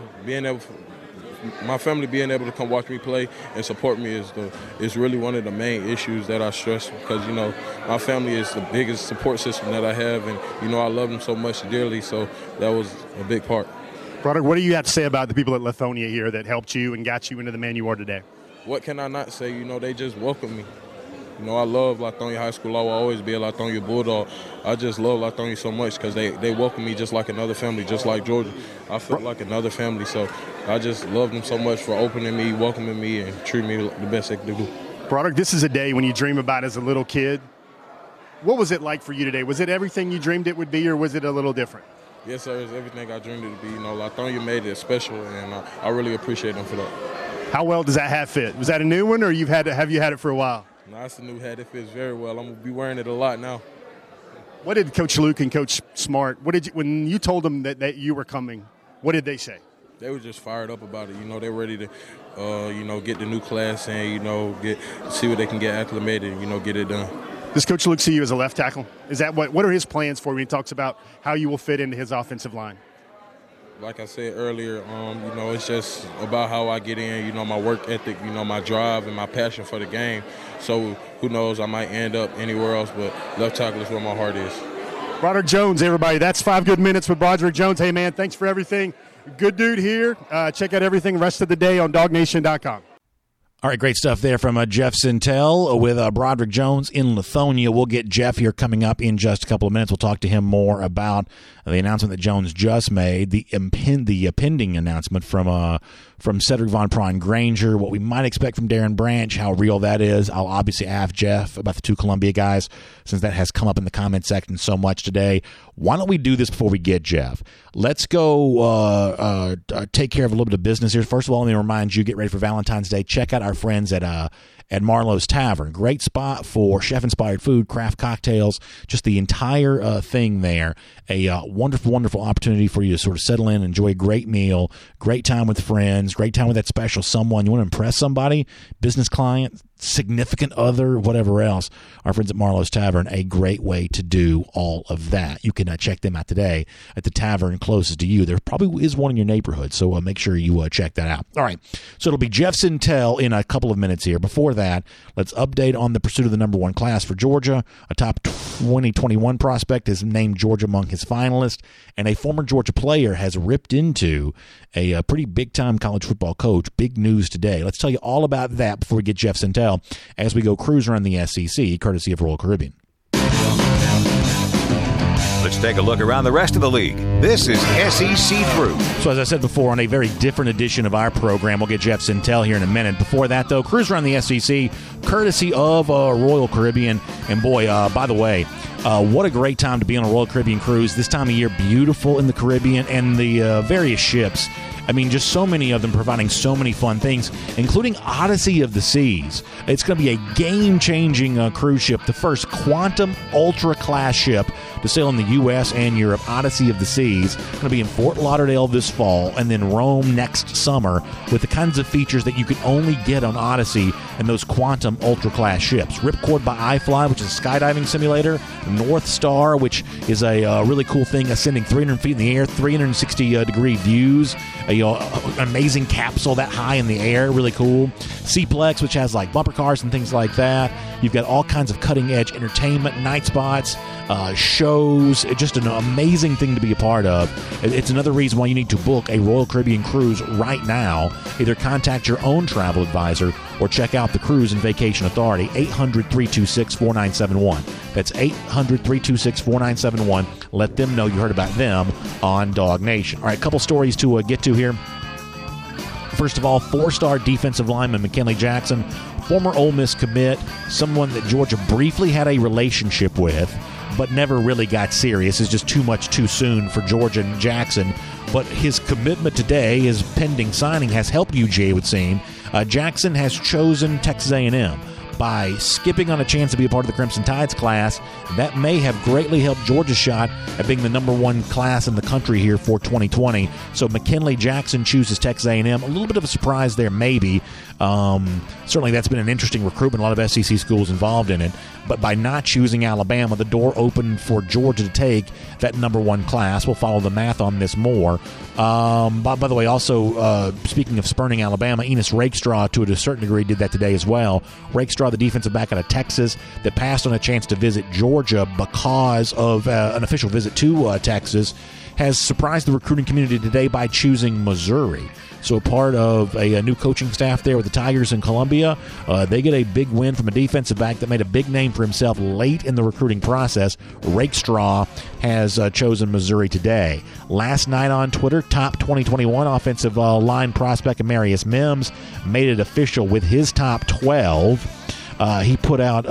my family being able to come watch me play and support me is really one of the main issues that I stress, because my family is the biggest support system that I have, and I love them so much dearly, so that was a big part. Broderick, what do you have to say about the people at Lithonia here that helped you and got you into the man you are today? What can I not say? They just welcome me. I love Lithonia High School. I will always be a Lithonia Bulldog. I just love Lithonia so much because they welcome me just like another family, just like Georgia. I feel like another family, so I just love them so much for opening me, welcoming me, and treating me the best they can do. Broderick, this is a day when you dream about as a little kid. What was it like for you today? Was it everything you dreamed it would be, or was it a little different? Yes, sir. It's everything I dreamed it to be. Lithonia made it special, and I really appreciate them for that. How well does that hat fit? Was that a new one, or have you had it for a while? No, it's a new hat. It fits very well. I'm going to be wearing it a lot now. What did Coach Luke and Coach Smart, when you told them that you were coming, what did they say? They were just fired up about it. They're ready to, get the new class and, see what they can get acclimated and, get it done. Does Coach Luke see you as a left tackle? Is that what are his plans for when he talks about how you will fit into his offensive line? Like I said earlier, it's just about how I get in, my work ethic, my drive and my passion for the game. So who knows, I might end up anywhere else, but left tackle is where my heart is. Broderick Jones, everybody. That's 5 good minutes with Broderick Jones. Hey, man, thanks for everything. Good dude here. Check out everything rest of the day on DogNation.com. All right, great stuff there from Jeff Sentell with Broderick Jones in Lithonia. We'll get Jeff here coming up in just a couple of minutes. We'll talk to him more about the announcement that Jones just made, the pending announcement from Cedric Von Prine Granger, what we might expect from Darren Branch, how real that is. I'll obviously ask Jeff about the 2 Columbia guys, since that has come up in the comment section so much today. Why don't we do this before we get Jeff? Let's go take care of a little bit of business here. First of all, let me remind you, get ready for Valentine's Day. Check out our friends at Marlowe's Tavern. Great spot for chef-inspired food, craft cocktails, just the entire thing there. A wonderful, wonderful opportunity for you to sort of settle in, enjoy a great meal, great time with friends, great time with that special someone. You want to impress somebody, business client, significant other, whatever else. Our friends at Marlowe's Tavern, a great way to do all of that. You can check them out today at the tavern closest to you. There probably is one in your neighborhood, so make sure you check that out. All right, so it'll be Jeff Sentell in a couple of minutes here. Before that, let's update on the pursuit of the number 1 class for Georgia. A top 2021 prospect is named Georgia among his finalists, and a former Georgia player has ripped into a pretty big-time college football coach. Big news today. Let's tell you all about that before we get Jeff Sentell as we go cruise around the SEC, courtesy of Royal Caribbean. Let's take a look around the rest of the league. This is SEC Through. So as I said before, on a very different edition of our program, we'll get Jeff Sentell here in a minute. Before that, though, cruise around the SEC, courtesy of Royal Caribbean. And boy, by the way, what a great time to be on a Royal Caribbean cruise. This time of year, beautiful in the Caribbean, and the various ships. I mean, just so many of them providing so many fun things, including Odyssey of the Seas. It's going to be a game-changing cruise ship, the first Quantum Ultra-class ship to sail in the U.S. and Europe, Odyssey of the Seas. Going to be in Fort Lauderdale this fall and then Rome next summer with the kinds of features that you can only get on Odyssey and those Quantum Ultra-class ships. Ripcord by iFly, which is a skydiving simulator. North Star, which is a really cool thing, ascending 300 feet in the air, 360-degree views. An amazing capsule that high in the air, really cool. Seaplex, which has like bumper cars and things like that. You've got all kinds of cutting-edge entertainment, night spots, shows. It's just an amazing thing to be a part of. It's another reason why you need to book a Royal Caribbean cruise right now. Either contact your own travel advisor or check out the Cruise and Vacation Authority, 800-326-4971. That's 800-326-4971. Let them know you heard about them on Dog Nation. All right, a couple stories to get to here. First of all, 4-star defensive lineman McKinley Jackson, former Ole Miss commit, someone that Georgia briefly had a relationship with, but never really got serious. It's just too much too soon for Georgia and Jackson. But his commitment today, his pending signing, has helped UGA, it would seem. Jackson has chosen Texas A&M. by skipping on a chance to be a part of the Crimson Tide's class. That may have greatly helped Georgia's shot at being the number one class in the country here for 2020. So McKinley Jackson chooses Texas A&M. A little bit of a surprise there, maybe. Certainly that's been an interesting recruitment, a lot of SEC schools involved in it. But by not choosing Alabama, the door opened for Georgia to take that number one class. We'll follow the math on this more. By the way, also, speaking of spurning Alabama, Enos Rakestraw, to a certain degree, did that today as well. Rakestraw, the defensive back out of Texas, that passed on a chance to visit Georgia because of an official visit to Texas, has surprised the recruiting community today by choosing Missouri. So part of a new coaching staff there with the Tigers in Columbia. They get a big win from a defensive back that made a big name for himself late in the recruiting process. Rakestraw has chosen Missouri today. Last night on Twitter, top 2021 offensive line prospect Amarius Mims made it official with his top 12. He put out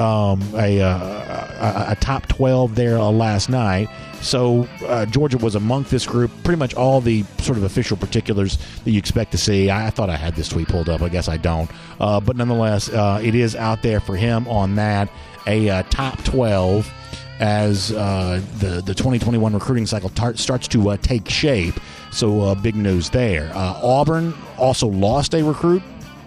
a top 12 there last night. So Georgia was among this group. Pretty much all the sort of official particulars that you expect to see. I thought I had this tweet pulled up. I guess I don't. But nonetheless, it is out there for him on that. A top 12 as the 2021 recruiting cycle starts to take shape. So big news there. Auburn also lost a recruit.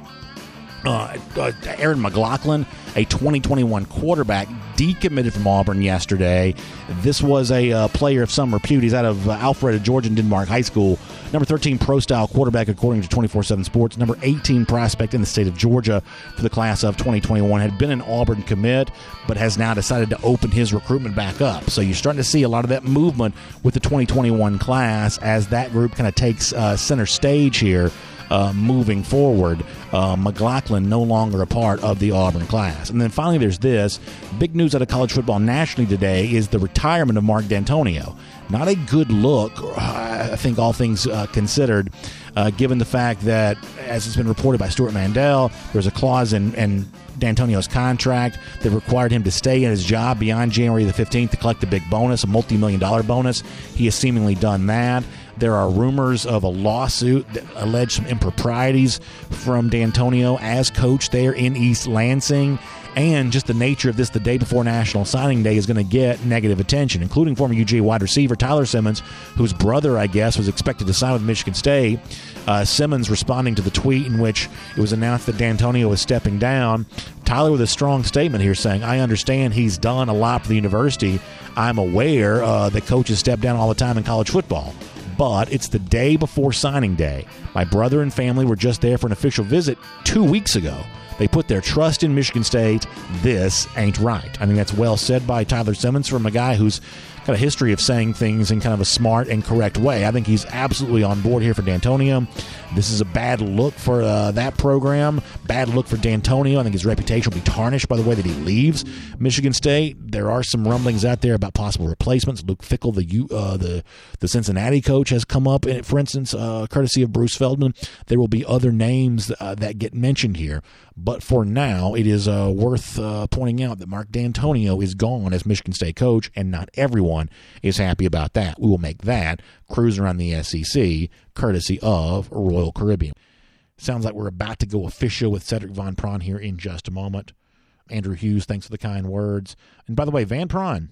Aaron McLaughlin, a 2021 quarterback, decommitted from Auburn yesterday. This was a player of some repute. He's out of Alpharetta, Georgia, and Denmark High School. Number 13 pro-style quarterback, according to 24/7 Sports. Number 18 prospect in the state of Georgia for the class of 2021. Had been an Auburn commit, but has now decided to open his recruitment back up. So you're starting to see a lot of that movement with the 2021 class as that group kind of takes center stage here. Moving forward, McLaughlin no longer a part of the Auburn class. And then finally there's this. Big news out of college football nationally today is the retirement of Mark D'Antonio. Not a good look, I think, all things considered, given the fact that, as it's been reported by Stuart Mandel, there's a clause in D'Antonio's contract that required him to stay in his job beyond January the 15th to collect a big bonus, a multi-million-dollar bonus. He has seemingly done that. There are rumors of a lawsuit that allege some improprieties from D'Antonio as coach there in East Lansing. And just the nature of this, the day before National Signing Day, is going to get negative attention, including former UGA wide receiver Tyler Simmons, whose brother, I guess, was expected to sign with Michigan State. Simmons responding to the tweet in which it was announced that D'Antonio was stepping down. Tyler with a strong statement here saying, I understand he's done a lot for the university. I'm aware that coaches step down all the time in college football. But it's the day before signing day. My brother and family were just there for an official visit 2 weeks ago. They put their trust in Michigan State. This ain't right. I think that's well said by Tyler Simmons from a guy who's got a history of saying things in kind of a smart and correct way. I think he's absolutely on board here for D'Antonio. This is a bad look for that program. Bad look for D'Antonio. I think his reputation will be tarnished by the way that he leaves Michigan State. There are some rumblings out there about possible replacements. Luke Fickell, the Cincinnati coach, has come up, for instance, courtesy of Bruce Feldman. There will be other names that get mentioned here. But for now, it is worth pointing out that Mark D'Antonio is gone as Michigan State coach, and not everyone is happy about that. We will make that cruise around the SEC, courtesy of Royal Caribbean. Sounds like we're about to go official with Cedric Von Prawn here in just a moment. Andrew Hughes, thanks for the kind words. And by the way, Van Prawn,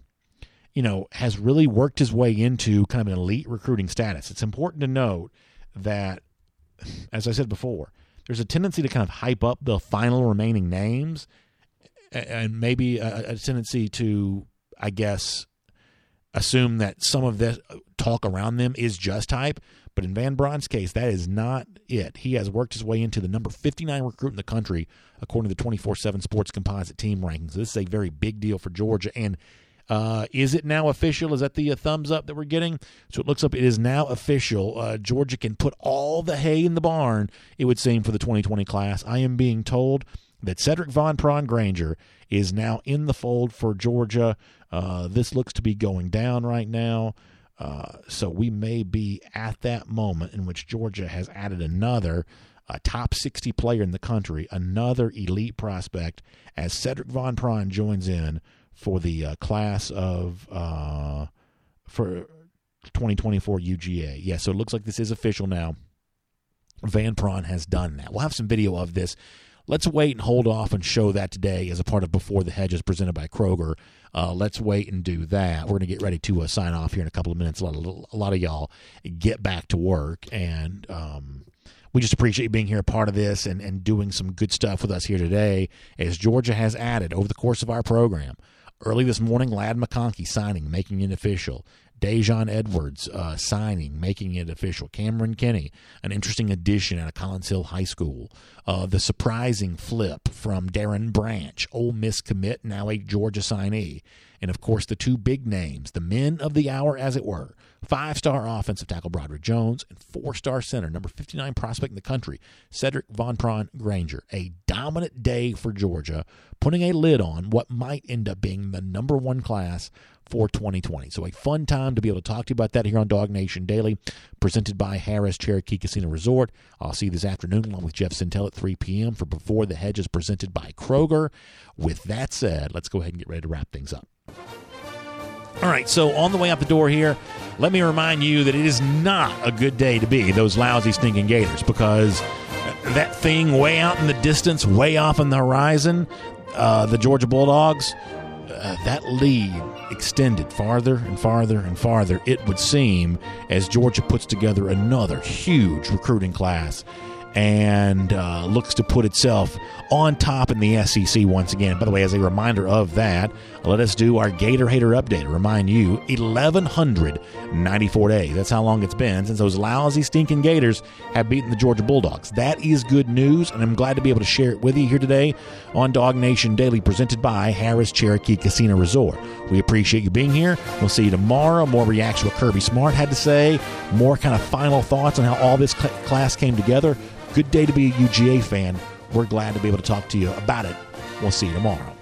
has really worked his way into kind of an elite recruiting status. It's important to note that, as I said before, there's a tendency to kind of hype up the final remaining names and maybe a tendency to, I guess, assume that some of this talk around them is just hype. But in Van Prawn's case, that is not it. He has worked his way into the number 59 recruit in the country, according to the 24/7 Sports Composite team rankings. This is a very big deal for Georgia. And is it now official? Is that the thumbs up that we're getting? So it looks like it is now official. Georgia can put all the hay in the barn, it would seem, for the 2020 class. I am being told that Cedric Von Prawn Granger is now in the fold for Georgia. This looks to be going down right now. So we may be at that moment in which Georgia has added another top 60 player in the country, another elite prospect, as Cedric Von Prawn joins in for the class of for 2024 UGA. Yeah, so it looks like this is official now. Van Prawn has done that. We'll have some video of this let's wait and hold off and show that today as a part of Before the Hedges presented by Kroger. Let's wait and do that. We're going to get ready to sign off here in a couple of minutes. A lot of y'all get back to work, and we just appreciate you being here, a part of this, and doing some good stuff with us here today as Georgia has added over the course of our program. Early this morning, Ladd McConkey signing, making it official. Dejon Edwards signing, making it official. Cameron Kinney, an interesting addition out of Collins Hill High School. The surprising flip from Darren Branch, Ole Miss commit, now a Georgia signee. And, of course, the two big names, the men of the hour, as it were. 5-star offensive tackle Broderick Jones and 4-star center, number 59 prospect in the country, Cedric Von Pron Granger. A dominant day for Georgia, putting a lid on what might end up being the number one class for 2020. So a fun time to be able to talk to you about that here on Dog Nation Daily, presented by Harris Cherokee Casino Resort. I'll see you this afternoon along with Jeff Sintel at 3 p.m. for Before the Hedges presented by Kroger. With that said, let's go ahead and get ready to wrap things up. All right, so on the way out the door here, let me remind you that it is not a good day to be those lousy, stinking Gators, because that thing way out in the distance, way off on the horizon, the Georgia Bulldogs, that lead extended farther and farther and farther, it would seem, as Georgia puts together another huge recruiting class and looks to put itself on top in the SEC once again. By the way, as a reminder of that, let us do our Gator Hater update. Remind you, 1,194 days. That's how long it's been since those lousy, stinking Gators have beaten the Georgia Bulldogs. That is good news, and I'm glad to be able to share it with you here today on Dog Nation Daily, presented by Harris Cherokee Casino Resort. We appreciate you being here. We'll see you tomorrow. More reaction to what Kirby Smart had to say, more kind of final thoughts on how all this class came together. Good day to be a UGA fan. We're glad to be able to talk to you about it. We'll see you tomorrow.